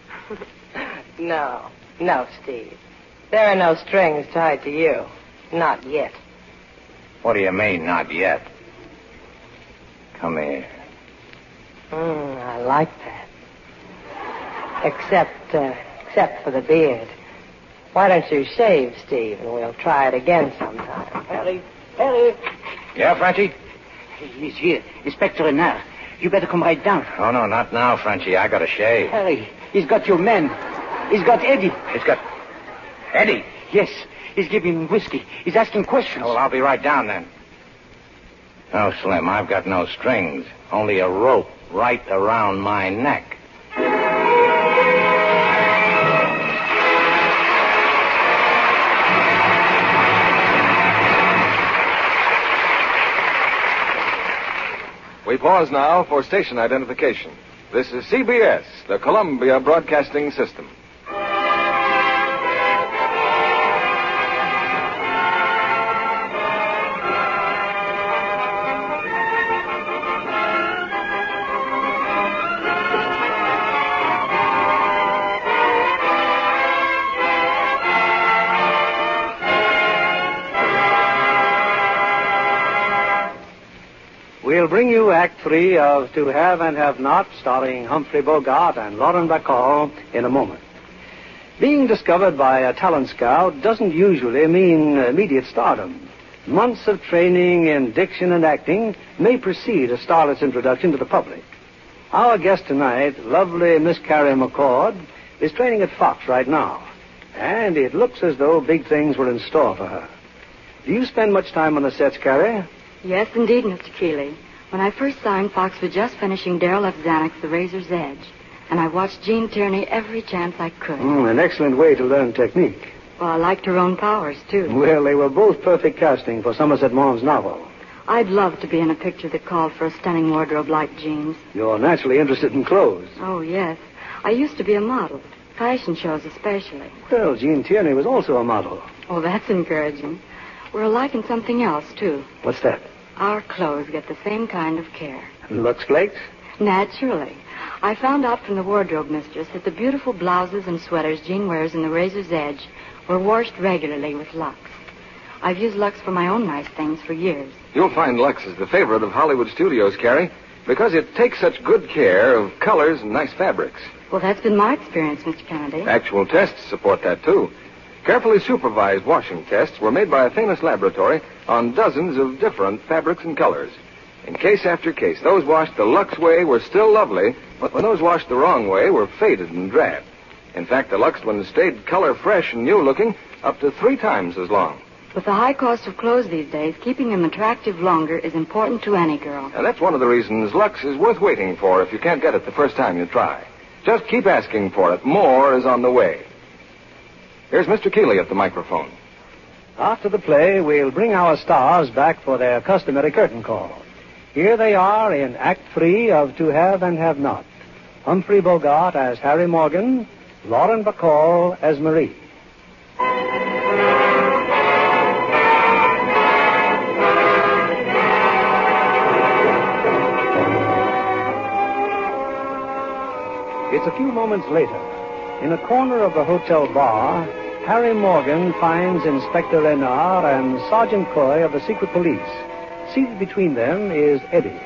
No. No, Steve. There are no strings tied to you. Not yet. What do you mean, not yet? Come here. Hmm, I like that. Except, uh, except for the beard. Why don't you shave, Steve, and we'll try it again sometime. Harry, Harry. Yeah, Frenchie? He's here. Inspector Renard. You better come right down. Oh, no, not now, Frenchie. I gotta shave. Harry, he's got your men. He's got Eddie. He's got... Eddie? Yes. He's giving him whiskey. He's asking questions. Oh, well, I'll be right down then. No, Slim, I've got no strings. Only a rope right around my neck. We pause now for station identification. This is C B S, the Columbia Broadcasting System. We'll bring you Act Three of To Have and Have Not, starring Humphrey Bogart and Lauren Bacall, in a moment. Being discovered by a talent scout doesn't usually mean immediate stardom. Months of training in diction and acting may precede a starlet's introduction to the public. Our guest tonight, lovely Miss Carrie McCord, is training at Fox right now, and it looks as though big things were in store for her. Do you spend much time on the sets, Carrie? Yes, indeed, Mister Keeley. When I first signed, Fox was just finishing Daryl F. Zanuck's The Razor's Edge, and I watched Gene Tierney every chance I could. Mm, an excellent way to learn technique. Well, I liked her own powers, too. Well, they were both perfect casting for Somerset Maugham's novel. I'd love to be in a picture that called for a stunning wardrobe like Gene's. You're naturally interested in clothes. Oh, yes. I used to be a model, fashion shows especially. Well, Gene Tierney was also a model. Oh, that's encouraging. We're alike in something else, too. What's that? Our clothes get the same kind of care. Lux flakes? Naturally. I found out from the wardrobe mistress that the beautiful blouses and sweaters Jean wears in The Razor's Edge were washed regularly with Lux. I've used Lux for my own nice things for years. You'll find Lux is the favorite of Hollywood studios, Carrie, because it takes such good care of colors and nice fabrics. Well, that's been my experience, Mister Kennedy. Actual tests support that, too. Carefully supervised washing tests were made by a famous laboratory on dozens of different fabrics and colors. In case after case, those washed the Lux way were still lovely, but when those washed the wrong way were faded and drab. In fact, the Lux ones stayed color fresh and new looking up to three times as long. With the high cost of clothes these days, keeping them attractive longer is important to any girl. And that's one of the reasons Lux is worth waiting for if you can't get it the first time you try. Just keep asking for it. More is on the way. Here's Mister Keeley at the microphone. After the play, we'll bring our stars back for their customary curtain call. Here they are in Act Three of To Have and Have Not. Humphrey Bogart as Harry Morgan, Lauren Bacall as Marie. It's a few moments later. In a corner of the hotel bar, Harry Morgan finds Inspector Renard and Sergeant Coy of the Secret Police. Seated between them is Eddie.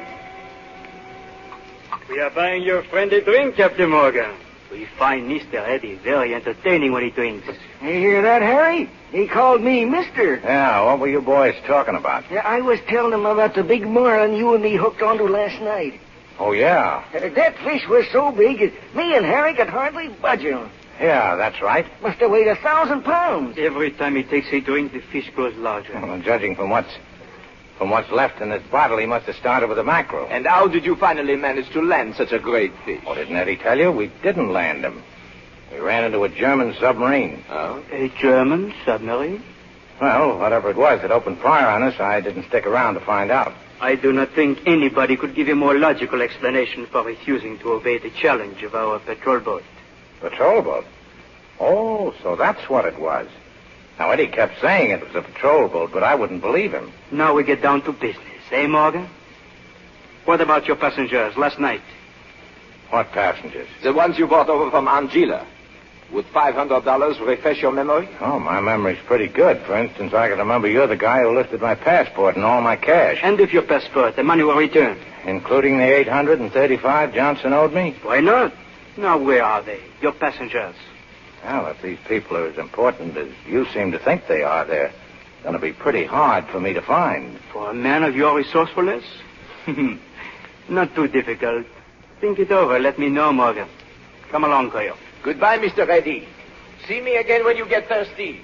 We are buying your friend a drink, Captain Morgan. We find Mister Eddie very entertaining when he drinks. You hear that, Harry? He called me Mister. Yeah, what were you boys talking about? Yeah, I was telling him about the big marlin you and me hooked onto last night. Oh, yeah. Uh, that fish was so big, that me and Harry could hardly budge him. Yeah, that's right. Must have weighed a thousand pounds. Every time he takes a drink, the fish grows larger. Well, judging from what's from what's left in this bottle, he must have started with a mackerel. And how did you finally manage to land such a great fish? Oh, didn't Eddie tell you? We didn't land him. We ran into a German submarine. Oh? A German submarine? Well, whatever it was that opened fire on us, I didn't stick around to find out. I do not think anybody could give a more logical explanation for refusing to obey the challenge of our patrol boat. Patrol boat? Oh, so that's what it was. Now, Eddie kept saying it was a patrol boat, but I wouldn't believe him. Now we get down to business, eh, Morgan? What about your passengers last night? What passengers? The ones you brought over from Angela. Would five hundred dollars refresh your memory? Oh, my memory's pretty good. For instance, I can remember you're the guy who lifted my passport and all my cash. And if your passport, the money will return. Including the eight hundred thirty-five Johnson owed me? Why not? Now, where are they, your passengers? Well, if these people are as important as you seem to think they are, they're going to be pretty hard for me to find. For a man of your resourcefulness? Not too difficult. Think it over. Let me know, Morgan. Come along, Coyo. Goodbye, Mister Eddie. See me again when you get thirsty.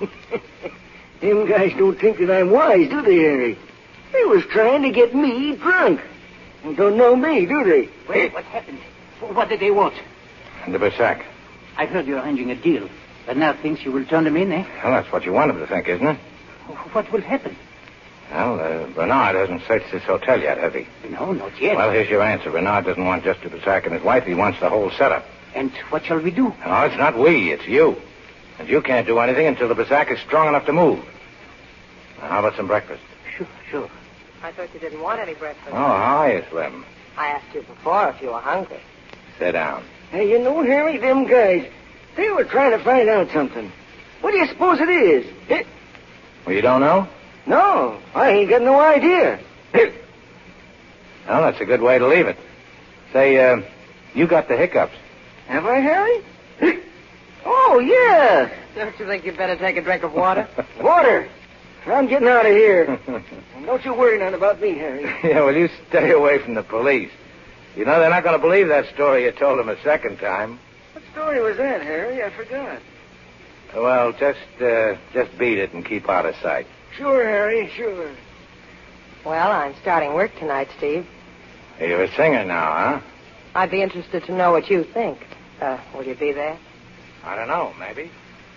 Them guys don't think that I'm wise, do they, Harry? They was trying to get me drunk. They don't know me, do they? Wait, what happened? What did they want? The Bersac. I heard you're arranging a deal. Bernard thinks you will turn them in, eh? Well, that's what you want him to think, isn't it? What will happen? Well, uh, Bernard hasn't searched this hotel yet, has he? No, not yet. Well, here's your answer. Bernard doesn't want just the Bersac and his wife. He wants the whole setup. And what shall we do? No, it's not we. It's you. And you can't do anything until the Bersac is strong enough to move. Now, how about some breakfast? Sure, sure. I thought you didn't want any breakfast. Oh, how are you, Slim? I asked you before if you were hungry. Sit down. Hey, you know, Harry, them guys, they were trying to find out something. What do you suppose it is? Eh? Well, you don't know? No, I ain't got no idea. Well, that's a good way to leave it. Say, uh, you got the hiccups. Have I, Harry? Oh, yeah. Don't you think you'd better take a drink of water? Water. I'm getting out of here. Don't you worry none about me, Harry. Yeah, well, you stay away from the police. You know, they're not going to believe that story you told them a second time. What story was that, Harry? I forgot. Well, just, uh, just beat it and keep out of sight. Sure, Harry, sure. Well, I'm starting work tonight, Steve. You're a singer now, huh? I'd be interested to know what you think. Uh, will you be there? I don't know, maybe.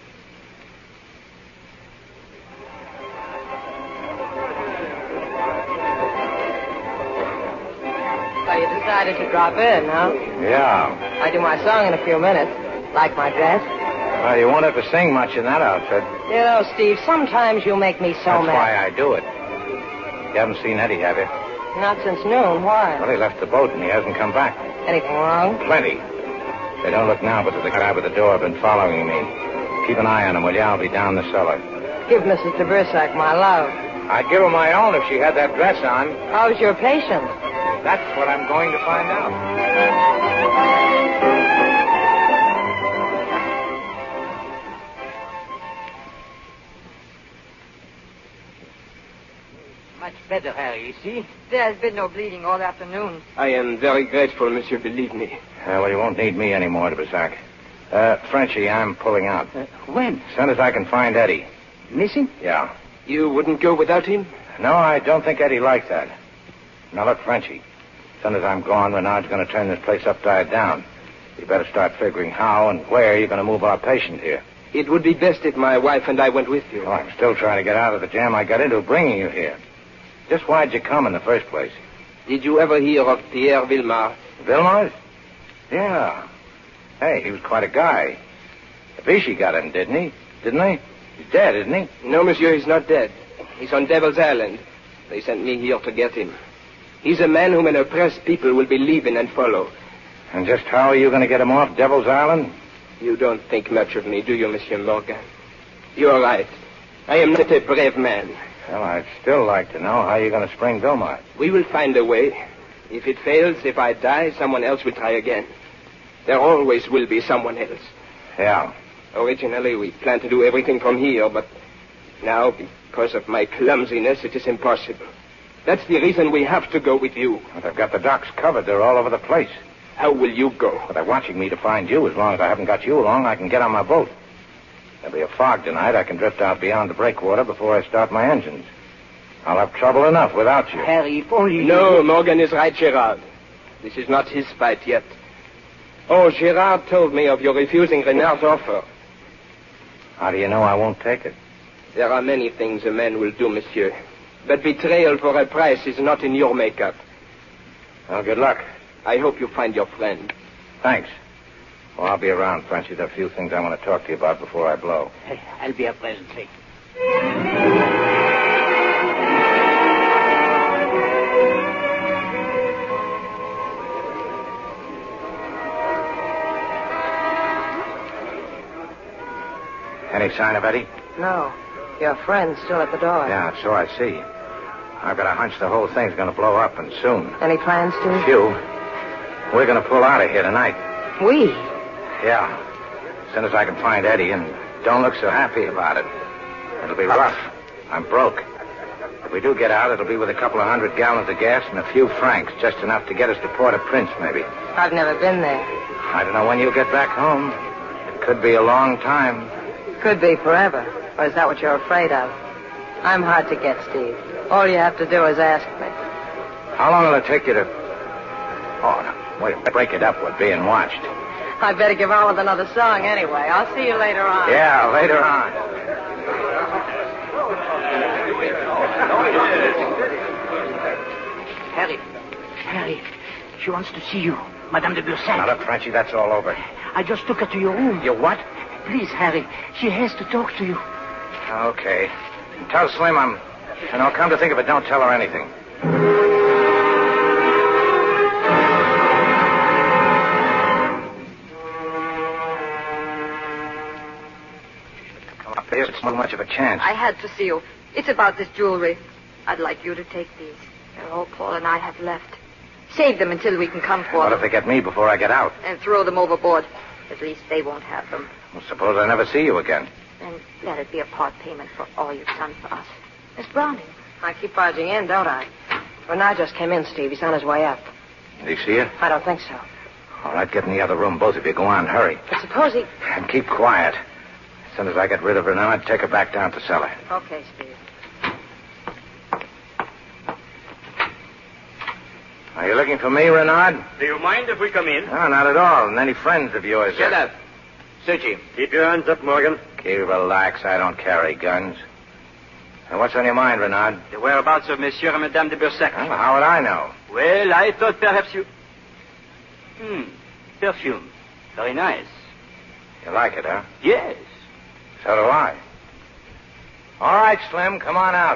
So you decided to drop in, huh? Yeah. I do my song in a few minutes. Like my dress? Well, you won't have to sing much in that outfit. You know, Steve, sometimes you make me so That's mad. why I do it. You haven't seen Eddie, have you? Not since noon. Why? Well, he left the boat and he hasn't come back. Anything wrong? Plenty. They don't look now, but there's a guy by the door been following me. Keep an eye on him, will you? I'll be down the cellar. Give Missus de Bersac my love. I'd give her my own if she had that dress on. How's your patient? That's what I'm going to find out. Much better, Harry, you see? There has been no bleeding all afternoon. I am very grateful, monsieur, believe me. Uh, well, you won't need me anymore, de Bersac. Uh, Frenchie, I'm pulling out. Uh, when? As soon as I can find Eddie. Missing? Yeah. You wouldn't go without him? No, I don't think Eddie likes that. Now, look, Frenchie. As soon as I'm gone, Renard's going to turn this place upside down. You better start figuring how and where you're going to move our patient here. It would be best if my wife and I went with you. Oh, I'm still trying to get out of the jam I got into bringing you here. Just why'd you come in the first place? Did you ever hear of Pierre Villemar? Villemar? Yeah. Hey, he was quite a guy. Vichy got him, didn't he? Didn't he? He's dead, isn't he? No, monsieur, he's not dead. He's on Devil's Island. They sent me here to get him. He's a man whom an oppressed people will believe in and follow. And just how are you going to get him off Devil's Island? You don't think much of me, do you, Monsieur Morgan? You're right. I am not a brave man. Well, I'd still like to know how you're going to spring Villemar. We will find a way. If it fails, if I die, someone else will try again. There always will be someone else. Yeah. Originally, we planned to do everything from here, but now, because of my clumsiness, it is impossible. That's the reason we have to go with you. Well, they've got the docks covered. They're all over the place. How will you go? Well, they're watching me to find you. As long as I haven't got you along, I can get on my boat. There'll be a fog tonight. I can drift out beyond the breakwater before I start my engines. I'll have trouble enough without you. Harry, if only No, you... Morgan is right, Gerard. This is not his fight yet. Oh, Gerard told me of your refusing Renard's offer. How do you know I won't take it? There are many things a man will do, monsieur. But betrayal for a price is not in your makeup. Well, good luck. I hope you find your friend. Thanks. Well, I'll be around, Frenchy. There are a few things I want to talk to you about before I blow. I'll be up presently. Any sign of Eddie? No. Your friend's still at the door. Yeah, so I see. I've got a hunch the whole thing's going to blow up, and soon. Any plans, Steve? Few. We're going to pull out of here tonight. We? Yeah. As soon as I can find Eddie, and don't look so happy about it. It'll be rough. I'm broke. If we do get out, it'll be with a couple of hundred gallons of gas and a few francs, just enough to get us to Port-au-Prince, maybe. I've never been there. I don't know when you'll get back home. It could be a long time. Could be forever. Or is that what you're afraid of? I'm hard to get, Steve. All you have to do is ask me. How long will it take you to... Oh, no. Wait, break it up. We're being watched. I'd better give on with another song anyway. I'll see you later on. Yeah, later on. Harry. Harry. She wants to see you. Madame de Bursac. Now, look, Frenchy, that's all over. I just took her to your room. You what? Please, Harry. She has to talk to you. Okay. Tell Slim I'm... And I'll come to think of it, don't tell her anything. Come up here. It's not much of a chance. I had to see you. It's about this jewelry. I'd like you to take these. They're all Paul and I have left. Save them until we can come for What them. if they get me before I get out? And throw them overboard. At least they won't have them. Well, suppose I never see you again. And let it be a part payment for all you've done for us. Miss Browning. I keep barging in, don't I? Renard just came in, Steve. He's on his way up. Did he see you? I don't think so. All right, get in the other room, both of you. Go on, hurry. But suppose he... And keep quiet. As soon as I get rid of Renard, take her back down to cellar. Okay, Steve. Are you looking for me, Renard? Do you mind if we come in? No, not at all. And any friends of yours? Shut up. Suchi. Keep your hands up, Morgan. Okay, relax. I don't carry guns. And what's on your mind, Renard? The whereabouts of Monsieur and Madame de Bursac. Well, how would I know? Well, I thought perhaps you... Hmm. Perfume. Very nice. You like it, huh? Yes. So do I. All right, Slim, come on out.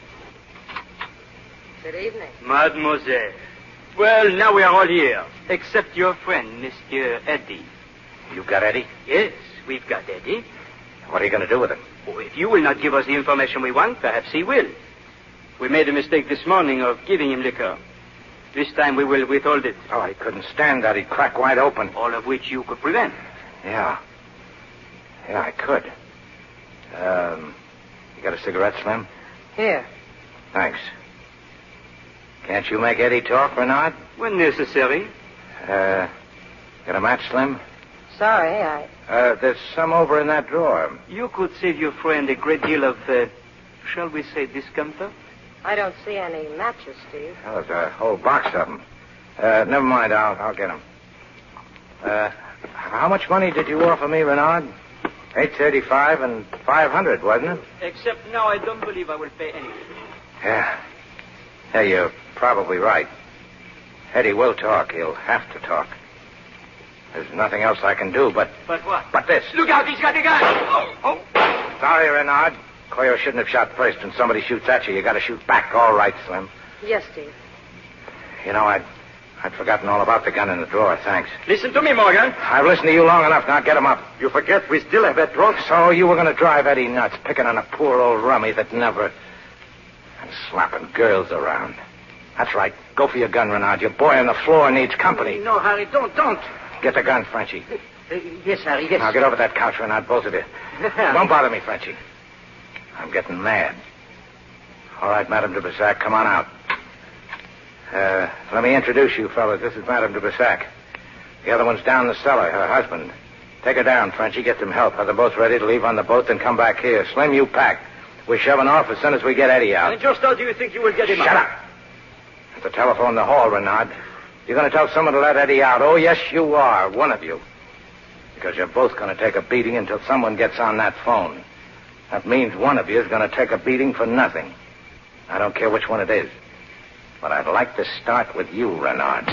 Good evening. Mademoiselle. Well, now we are all here, except your friend, Monsieur Eddie. You've got Eddie? Yes, we've got Eddie. What are you going to do with him? Oh, if you will not give us the information we want, perhaps he will. We made a mistake this morning of giving him liquor. This time we will withhold it. Oh, he couldn't stand that. He'd crack wide open. All of which you could prevent. Yeah. Yeah, I could. Um, you got a cigarette, Slim? Here. Thanks. Can't you make Eddie talk, Renard? When necessary. Uh, got a match, Slim? Sorry, I... Uh, there's some over in that drawer. You could save your friend a great deal of, uh, shall we say, discomfort? I don't see any matches, Steve. Oh, there's a whole box of them. Uh, never mind. I'll, I'll get them. Uh, how much money did you offer me, Renard? Eight thirty-five and five hundred, wasn't it? Except now I don't believe I will pay anything. Yeah. Yeah, you're probably right. Eddie will talk. He'll have to talk. There's nothing else I can do but... But what? But this. Look out, he's got a gun. Oh, oh. Sorry, Renard. Coyo shouldn't have shot first. When somebody shoots at you, you got to shoot back. All right, Slim. Yes, Steve. You know, I'd, I'd forgotten all about the gun in the drawer. Thanks. Listen to me, Morgan. I've listened to you long enough. Now get him up. You forget we still have that drunk. So you were going to drive Eddie nuts, picking on a poor old rummy that never... And slapping girls around. That's right. Go for your gun, Renard. Your boy on the floor needs company. No, Harry, don't, don't. Get the gun, Frenchie. Uh, yes, Harry, yes. Now get over that couch, Renard, both of you. Don't bother me, Frenchie. I'm getting mad. All right, Madame de Bursac, come on out. Uh, let me introduce you, fellas. This is Madame de Bursac. The other one's down the cellar, her husband. Take her down, Frenchie. Get some help. Have them both ready to leave on the boat, then come back here. Slim, you pack. We're shoving off as soon as we get Eddie out. And just how do you think you will get him Shut out? up. At the telephone in the hall, Renard. You're going to tell someone to let Eddie out. Oh, yes, you are. One of you. Because you're both going to take a beating until someone gets on that phone. That means one of you is going to take a beating for nothing. I don't care which one it is. But I'd like to start with you, Renard.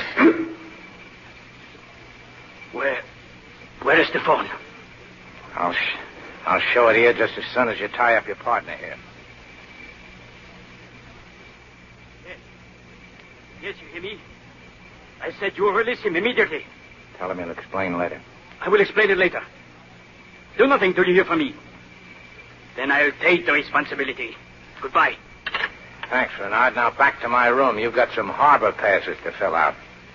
Where... Where is the phone? I'll, sh- I'll show it here just as soon as you tie up your partner here. Yes. Yes, you hear me? I said you will release him immediately. Tell him you'll explain later. I will explain it later. Do nothing till you hear from me. Then I'll take the responsibility. Goodbye. Thanks, Renard. Now back to my room. You've got some harbor passes to fill out.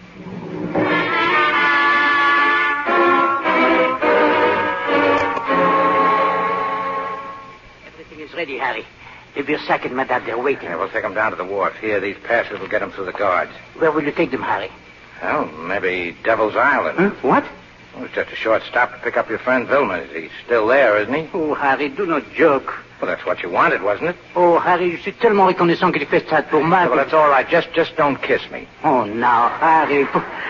Everything is ready, Harry. If you're second, Madame, they're waiting. Yeah, we'll take them down to the wharf. Here, these passes will get them through the guards. Where will you take them, Harry? Well, maybe Devil's Island. Huh? What? Well, it's just a short stop to pick up your friend Vilma. He's still there, isn't he? Oh, Harry, do not joke. Well, that's what you wanted, wasn't it? Oh, Harry, je suis tellement reconnaissant qu'il fait ça pour moi. Well, that's all right. Just, just don't kiss me. Oh, now, Harry.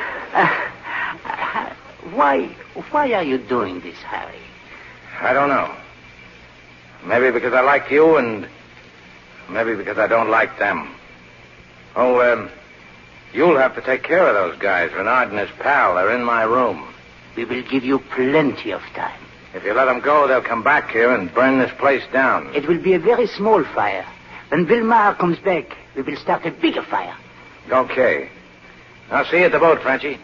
Uh, why, why are you doing this, Harry? I don't know. Maybe because I like you, and maybe because I don't like them. Oh, um, you'll have to take care of those guys. Renard and his pal, they're in my room. We will give you plenty of time. If you let them go, they'll come back here and burn this place down. It will be a very small fire. When Vilmar comes back, we will start a bigger fire. Okay. I'll see you at the boat, Frenchie.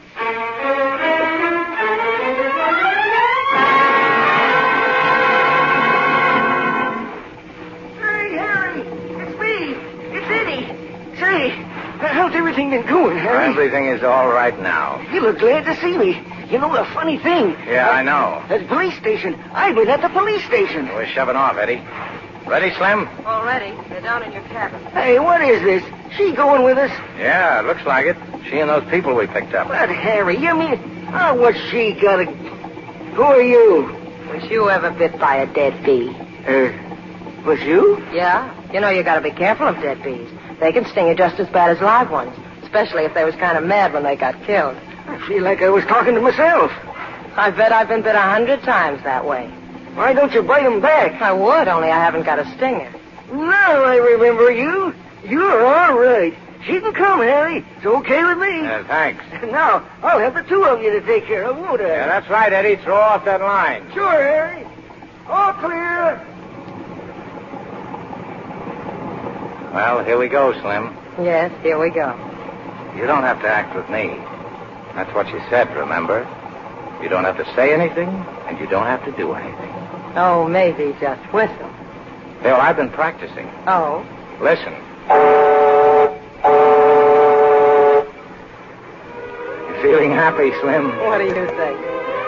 Hey, Harry, it's me. It's Eddie. Say, how's everything been going, Harry? Everything is all right now. You look glad to see me. You know, the funny thing. Yeah, I know. At the police station. I've been at the police station. We're shoving off, Eddie. Ready, Slim? Already. They're down in your cabin. Hey, what is this? She going with us? Yeah, it looks like it. She and those people we picked up. But, Harry, you mean... Oh, what's she got to... Who are you? Was you ever bit by a dead bee? Uh, was you? Yeah. You know you gotta be careful of dead bees. They can sting you just as bad as live ones, especially if they was kind of mad when they got killed. I feel like I was talking to myself. I bet I've been bit a hundred times that way. Why don't you bite them back? I would, only I haven't got a stinger. Now I remember you. You're all right. She can come, Harry. It's okay with me. Uh, thanks. Now, I'll have the two of you to take care of, won't I? Yeah, that's right, Eddie. Throw off that line. Sure, Harry. All clear. Well, here we go, Slim. Yes, here we go. You don't have to act with me. That's what you said, remember? You don't have to say anything, and you don't have to do anything. Oh, maybe just whistle. Bill, I've been practicing. Oh? Listen. You feeling happy, Slim? What do you think?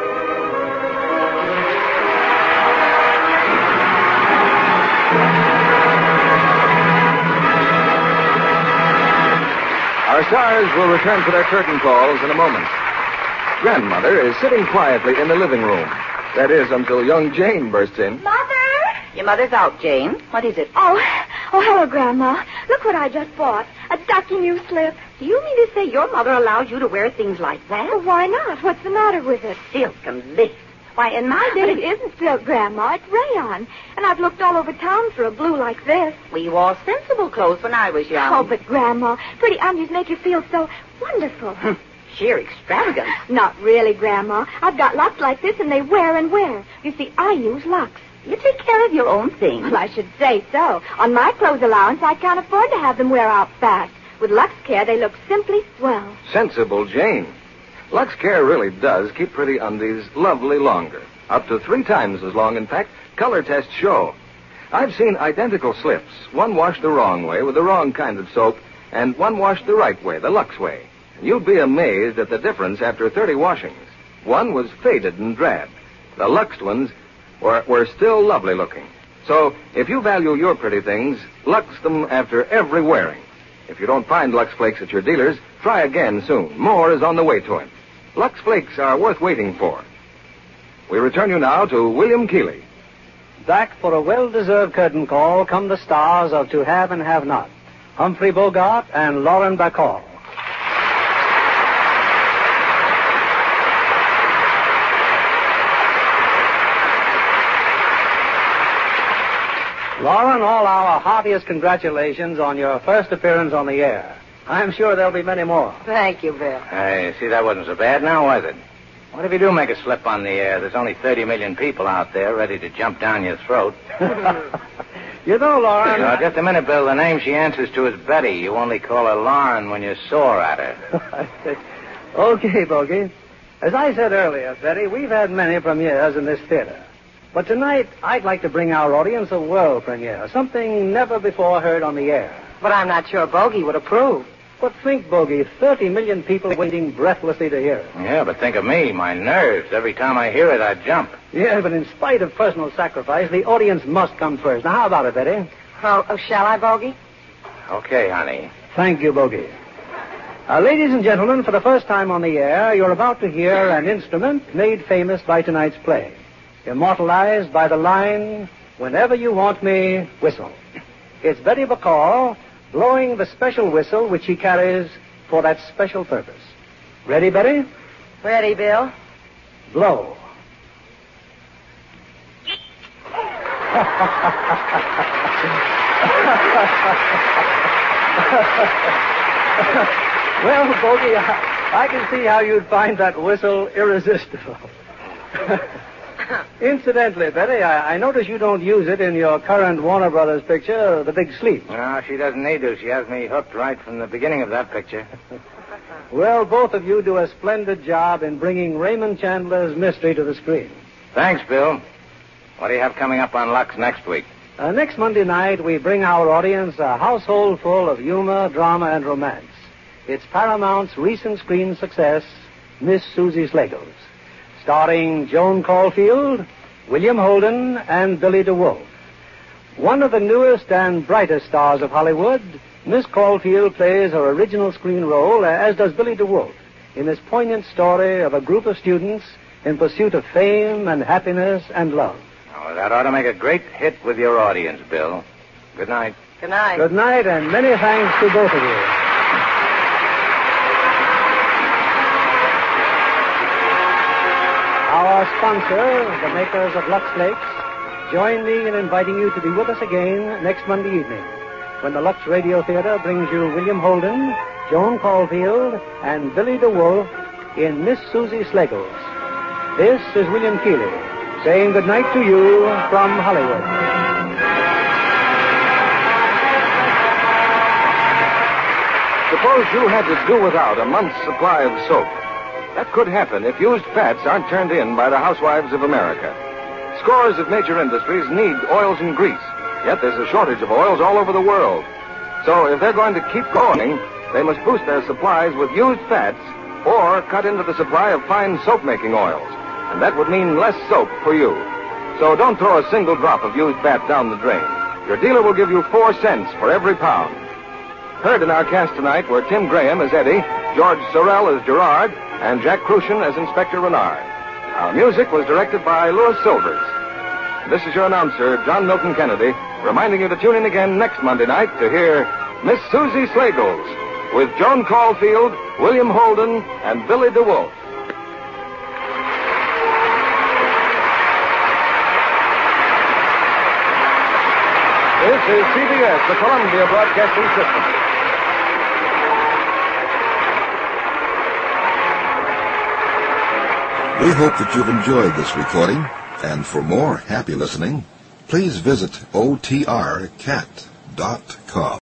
Our stars will return for their curtain calls in a moment. Grandmother is sitting quietly in the living room. That is, until young Jane bursts in. Mother! Your mother's out, Jane. What is it? Oh, oh, hello, Grandma. Look what I just bought. A ducky new slip. Do you mean to say your mother allows you to wear things like that? Well, why not? What's the matter with it? Silk and lace. Why, in my But day... it isn't silk, Grandma. It's rayon. And I've looked all over town for a blue like this. We wore sensible clothes when I was young. Oh, but Grandma, pretty onions make you feel so wonderful. Sheer extravagance. Not really, Grandma. I've got lots like this, and they wear and wear. You see, I use Lux. You take care of your own things. Well, I should say so. On my clothes allowance, I can't afford to have them wear out fast. With Lux Care, they look simply swell. Sensible Jane. Lux Care really does keep pretty undies lovely longer. Up to three times as long, in fact, color tests show. I've seen identical slips. One washed the wrong way with the wrong kind of soap, and one washed the right way, the Lux way. You'd be amazed at the difference after thirty washings. One was faded and drab. The Luxed ones were, were still lovely looking. So, if you value your pretty things, Lux them after every wearing. If you don't find Lux Flakes at your dealer's, try again soon. More is on the way to him. Lux Flakes are worth waiting for. We return you now to William Keighley. Back for a well-deserved curtain call come the stars of To Have and Have Not, Humphrey Bogart and Lauren Bacall. Lauren, all our heartiest congratulations on your first appearance on the air. I'm sure there'll be many more. Thank you, Bill. Hey, see, that wasn't so bad now, was it? What if you do make a slip on the air? There's only thirty million people out there ready to jump down your throat. You know, Lauren... No, just a minute, Bill. The name she answers to is Betty. You only call her Lauren when you're sore at her. Okay, Bogey. As I said earlier, Betty, we've had many premieres in this theater. But tonight, I'd like to bring our audience a world premiere, something never before heard on the air. But I'm not sure Bogey would approve. But think, Bogey, thirty million people waiting breathlessly to hear it. Yeah, but think of me, my nerves. Every time I hear it, I jump. Yeah, but in spite of personal sacrifice, the audience must come first. Now, how about it, Betty? Oh, oh shall I, Bogey? Okay, honey. Thank you, Bogey. Uh, ladies and gentlemen, for the first time on the air, you're about to hear an instrument made famous by tonight's play, immortalized by the line, "Whenever you want me, whistle." It's Betty Bacall blowing the special whistle which she carries for that special purpose. Ready, Betty? Ready, Bill. Blow. Well, Bogey, I, I can see how you'd find that whistle irresistible. Incidentally, Betty, I, I notice you don't use it in your current Warner Brothers picture, The Big Sleep. No, she doesn't need to. She has me hooked right from the beginning of that picture. Well, both of you do a splendid job in bringing Raymond Chandler's mystery to the screen. Thanks, Bill. What do you have coming up on Lux next week? Uh, next Monday night, we bring our audience a household full of humor, drama, and romance. It's Paramount's recent screen success, Miss Susie Slagles, starring Joan Caulfield, William Holden, and Billy DeWolf. One of the newest and brightest stars of Hollywood, Miss Caulfield plays her original screen role, as does Billy DeWolf, in this poignant story of a group of students in pursuit of fame and happiness and love. Oh, that ought to make a great hit with your audience, Bill. Good night. Good night. Good night, and many thanks to both of you. Our sponsor, the makers of Lux Flakes, join me in inviting you to be with us again next Monday evening, when the Lux Radio Theater brings you William Holden, Joan Caulfield, and Billy DeWolf in Miss Susie Slagles. This is William Keighley, saying good night to you from Hollywood. Suppose you had to do without a month's supply of soap. That could happen if used fats aren't turned in by the housewives of America. Scores of major industries need oils and grease, yet there's a shortage of oils all over the world. So if they're going to keep going, they must boost their supplies with used fats or cut into the supply of fine soap-making oils. And that would mean less soap for you. So don't throw a single drop of used fat down the drain. Your dealer will give you four cents for every pound. Heard in our cast tonight were Tim Graham as Eddie, George Sorrell as Gerard, and Jack Crucian as Inspector Renard. Our music was directed by Louis Silvers. This is your announcer, John Milton Kennedy, reminding you to tune in again next Monday night to hear Miss Susie Slagles with Joan Caulfield, William Holden, and Billy DeWolf. This is C B S, the Columbia Broadcasting System. We hope that you've enjoyed this recording, and for more happy listening, please visit O T R cat dot com.